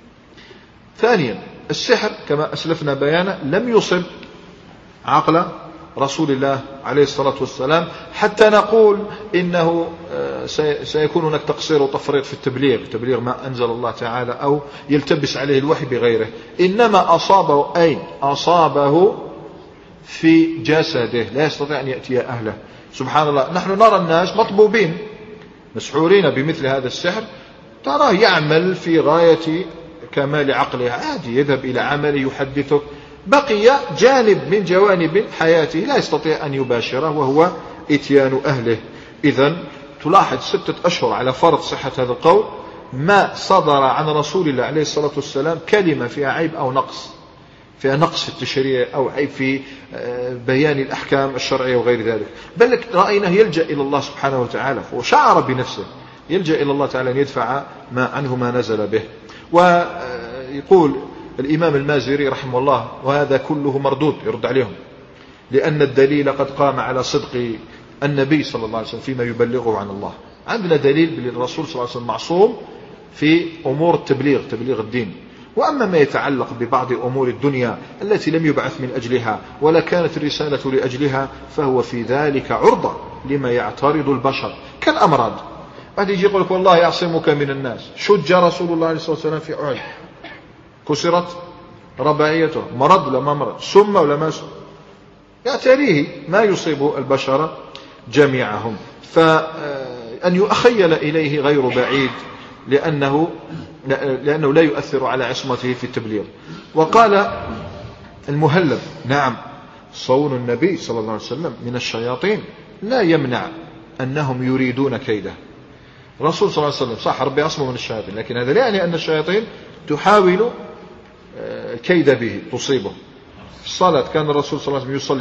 Speaker 1: ثانيا، السحر كما أسلفنا بيانا لم يصب عقل رسول الله عليه الصلاة والسلام حتى نقول إنه سيكون هناك تقصير وتفريط في تبليغ ما أنزل الله تعالى أو يلتبس عليه الوحي بغيره. إنما أصابه أين؟ أصابه في جسده، لا يستطيع أن يأتي أهله. سبحان الله، نحن نرى الناس مطبوبين مسحورين بمثل هذا السحر، تراه يعمل في غاية كمال عقله، عادي يذهب إلى عمله يحدثك، بقي جانب من جوانب حياته لا يستطيع أن يباشره وهو إتيان أهله. إذن تلاحظ 6 أشهر على فرض صحة هذا القول ما صدر عن رسول الله عليه الصلاة والسلام كلمة فيها عيب أو نقص، فيها نقص في التشريع أو عيب في بيان الأحكام الشرعية وغير ذلك، بل رأيناه يلجأ إلى الله سبحانه وتعالى، وشعر بنفسه يلجأ إلى الله تعالى أن يدفع عنه ما نزل به. ويقول الإمام المازري رحمه الله، وهذا كله مردود يرد عليهم، لأن الدليل قد قام على صدق النبي صلى الله عليه وسلم فيما يبلغه عن الله. عندنا دليل بالرسول صلى الله عليه وسلم معصوم في أمور تبليغ الدين، وأما ما يتعلق ببعض أمور الدنيا التي لم يبعث من أجلها ولا كانت الرسالة لأجلها فهو في ذلك عرضة لما يعترض البشر كالأمراض. بعد يجي يقول لك والله يعصمك من الناس، شج رسول الله عليه الصلاة والسلام في أحد، كسرت رباعيته، مرض ولا ما مرض، سم ولا ما سم، يعتريه ما يصيب البشر جميعهم. فأن يؤخيل إليه غير بعيد لأنه لا يؤثر على عصمته في التبليغ. وقال المهلب: نعم، صون النبي صلى الله عليه وسلم من الشياطين لا يمنع أنهم يريدون كيده. الرسول صلى الله عليه وسلم صح ربي عصمه من الشياطين، لكن هذا لا يعني أن الشياطين تحاول الكيد به تصيبه. في الصلاة كان الرسول صلى الله عليه وسلم يصلي،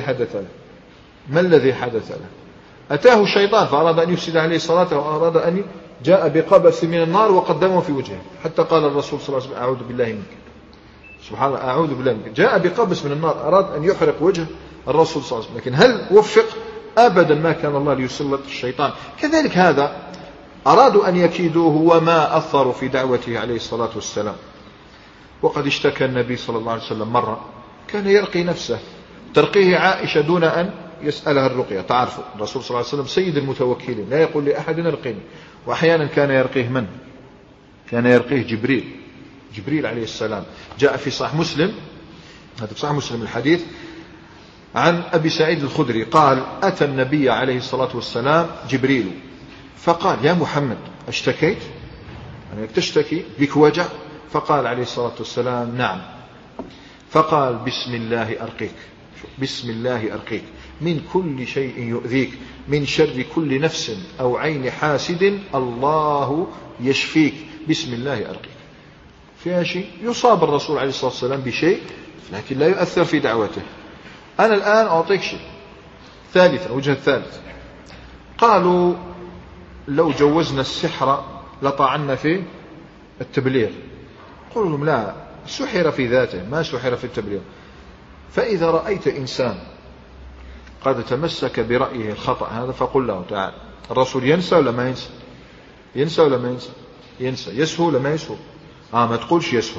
Speaker 1: ما الذي حدث له؟ أتاه الشيطان فأراد أن يفسد عليه صلاته، وأراد أن جاء بقبس من النار وقدمه في وجهه، حتى قال الرسول صلى الله عليه وسلم: أعوذ بالله منك. سبحان الله، أعوذ بالله منك. جاء بقبس من النار، أراد أن يحرق وجه الرسول صلى الله عليه وسلم، لكن هل وفق؟ أبدا، ما كان الله ليسلط الشيطان. كذلك هذا أرادوا أن يكيدوه وما أثروا في دعوته عليه الصلاة والسلام. وقد اشتكى النبي صلى الله عليه وسلم مرة، كان يرقي نفسه، ترقيه عائشة دون أن يسألها الرقية. تعرفوا الرسول صلى الله عليه وسلم سيد المتوكلين، لا يقول لأحد ارقيني. وأحيانا كان يرقيه من؟ كان يرقيه جبريل عليه السلام. جاء في صحيح مسلم، هذا في صحيح مسلم الحديث عن أبي سعيد الخدري قال: أتى النبي عليه الصلاة والسلام جبريل فقال: يا محمد، اشتكيت؟ يعني تشتكي بك وجع؟ فقال عليه الصلاة والسلام: نعم. فقال: بسم الله أرقيك، بسم الله أرقيك من كل شيء يؤذيك، من شر كل نفس أو عين حاسد، الله يشفيك، بسم الله أرقيك. فيها شيء يصاب الرسول عليه الصلاة والسلام بشيء لكن لا يؤثر في دعوته. أنا الآن أعطيك شيء ثالثا، وجه الثالث، قالوا: لو جوزنا السحر لطعنا في التبليغ. قلوا لهم: لا، سحر في ذاته، ما سحر في التبليغ. فإذا رأيت إنسان قد تمسك برأيه الخطأ هذا فقل له: تعال. الرسول ينسى ولا ما ينسى؟ ينسى ولا ما ينسى؟ ينسى. يسهو ولا ما يسهو؟ ما تقولش يسهو،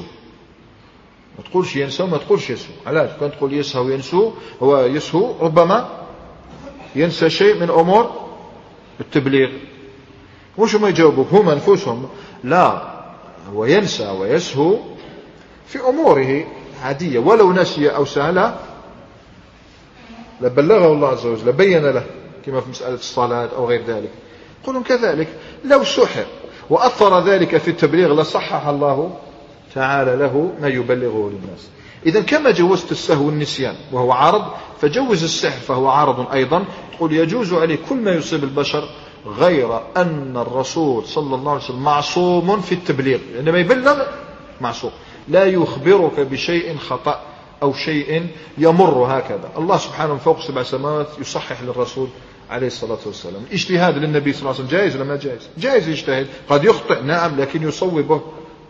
Speaker 1: ما تقولش ينسى وما تقولش يسهو. علاش؟ كان تقول يسهو وينسو، هو يسهو ربما ينسى شيء من أمور التبليغ. وش ما يجاوبوك هم أنفسهم؟ لا، هو ينسى ويسهو في أموره عادية، ولو نسي أو سهل لبلغه الله عز وجل، لبين له، كما في مسألة الصلاة أو غير ذلك. قلهم كذلك لو سحر وأثر ذلك في التبليغ لصحح الله تعالى له ما يبلغه للناس. إذا كما جوزت السهو والنسيان وهو عارض، فجوز السحر فهو عارض أيضا. تقول يجوز عليه كل ما يصيب البشر، غير أن الرسول صلى الله عليه وسلم معصوم في التبليغ، عندما يبلغ معصوم، لا يخبرك بشيء خطأ أو شيء يمر هكذا. الله سبحانه من فوق 7 سماوات يصحح للرسول عليه الصلاة والسلام. الاجتهاد للنبي صلى الله عليه وسلم جائز ولا ما جائز؟ جائز يجتهد، قد يخطئ نعم، لكن يصوبه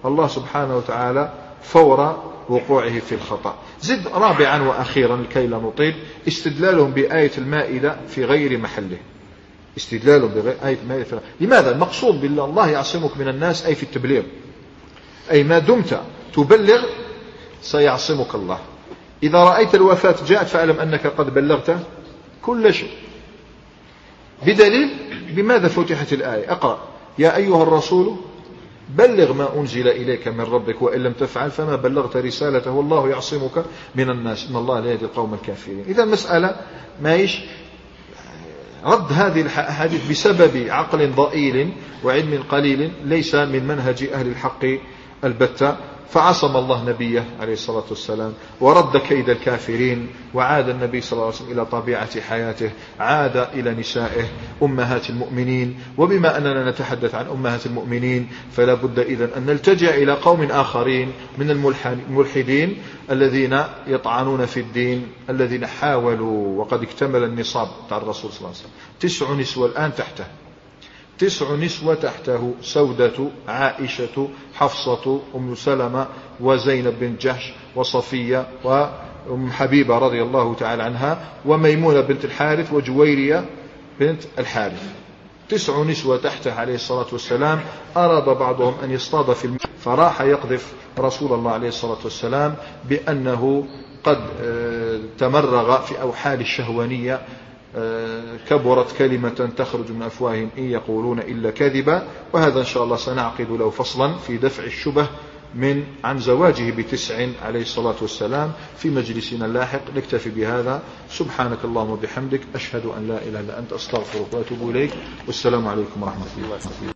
Speaker 1: الله سبحانه وتعالى فور وقوعه في الخطأ. زد رابعا وأخيرا لكي لا نطيل، استدلالهم بآية المائدة في غير محله. استدلالهم بآية المائدة لماذا؟ المقصود بالله الله يعصمك من الناس أي في التبليغ، أي ما دمت تبلغ سيعصمك الله. إذا رأيت الوفاة جاءت فاعلم أنك قد بلغت كل شيء. بدليل بماذا فتحت الآية؟ أقرأ: يا أيها الرسول بلغ ما أنزل إليك من ربك وإن لم تفعل فما بلغت رسالته والله يعصمك من الناس إن الله لا يهدي القوم الكافرين. إذا المسألة مايش رد هذه الأحاديث بسبب عقل ضئيل وعلم قليل ليس من منهج أهل الحق البتة. فعصم الله نبيه عليه الصلاة والسلام ورد كيد الكافرين، وعاد النبي صلى الله عليه وسلم إلى طبيعة حياته، عاد إلى نسائه أمهات المؤمنين. وبما أننا نتحدث عن أمهات المؤمنين فلا بد إذن أن نلتجئ إلى قوم آخرين من الملحدين الذين يطعنون في الدين، الذين حاولوا وقد اكتمل النصاب بتاع الرسول صلى الله عليه وسلم 9 نسوة الآن تحته، 9 نسوة تحته: سودة، عائشة، حفصة، أم سلمة، وزينب بن جحش، وصفية، وأم حبيبة رضي الله تعالى عنها، وميمونة بنت الحارث، وجويرية بنت الحارث. 9 نسوة تحته عليه الصلاة والسلام. أراد بعضهم أن يصطاد في فراح يقذف رسول الله عليه الصلاة والسلام بأنه قد تمرغ في أوحال الشهوانية، كبرت كلمة تخرج من أفواههم إن يقولون إلا كذبا. وهذا إن شاء الله سنعقد له فصلا في دفع الشبه عن زواجه ب9 عليه الصلاة والسلام في مجلسنا اللاحق. نكتفي بهذا. سبحانك اللهم وبحمدك، أشهد أن لا إله إلا أنت، أستغفرك وأتوب إليك، والسلام عليكم ورحمة الله.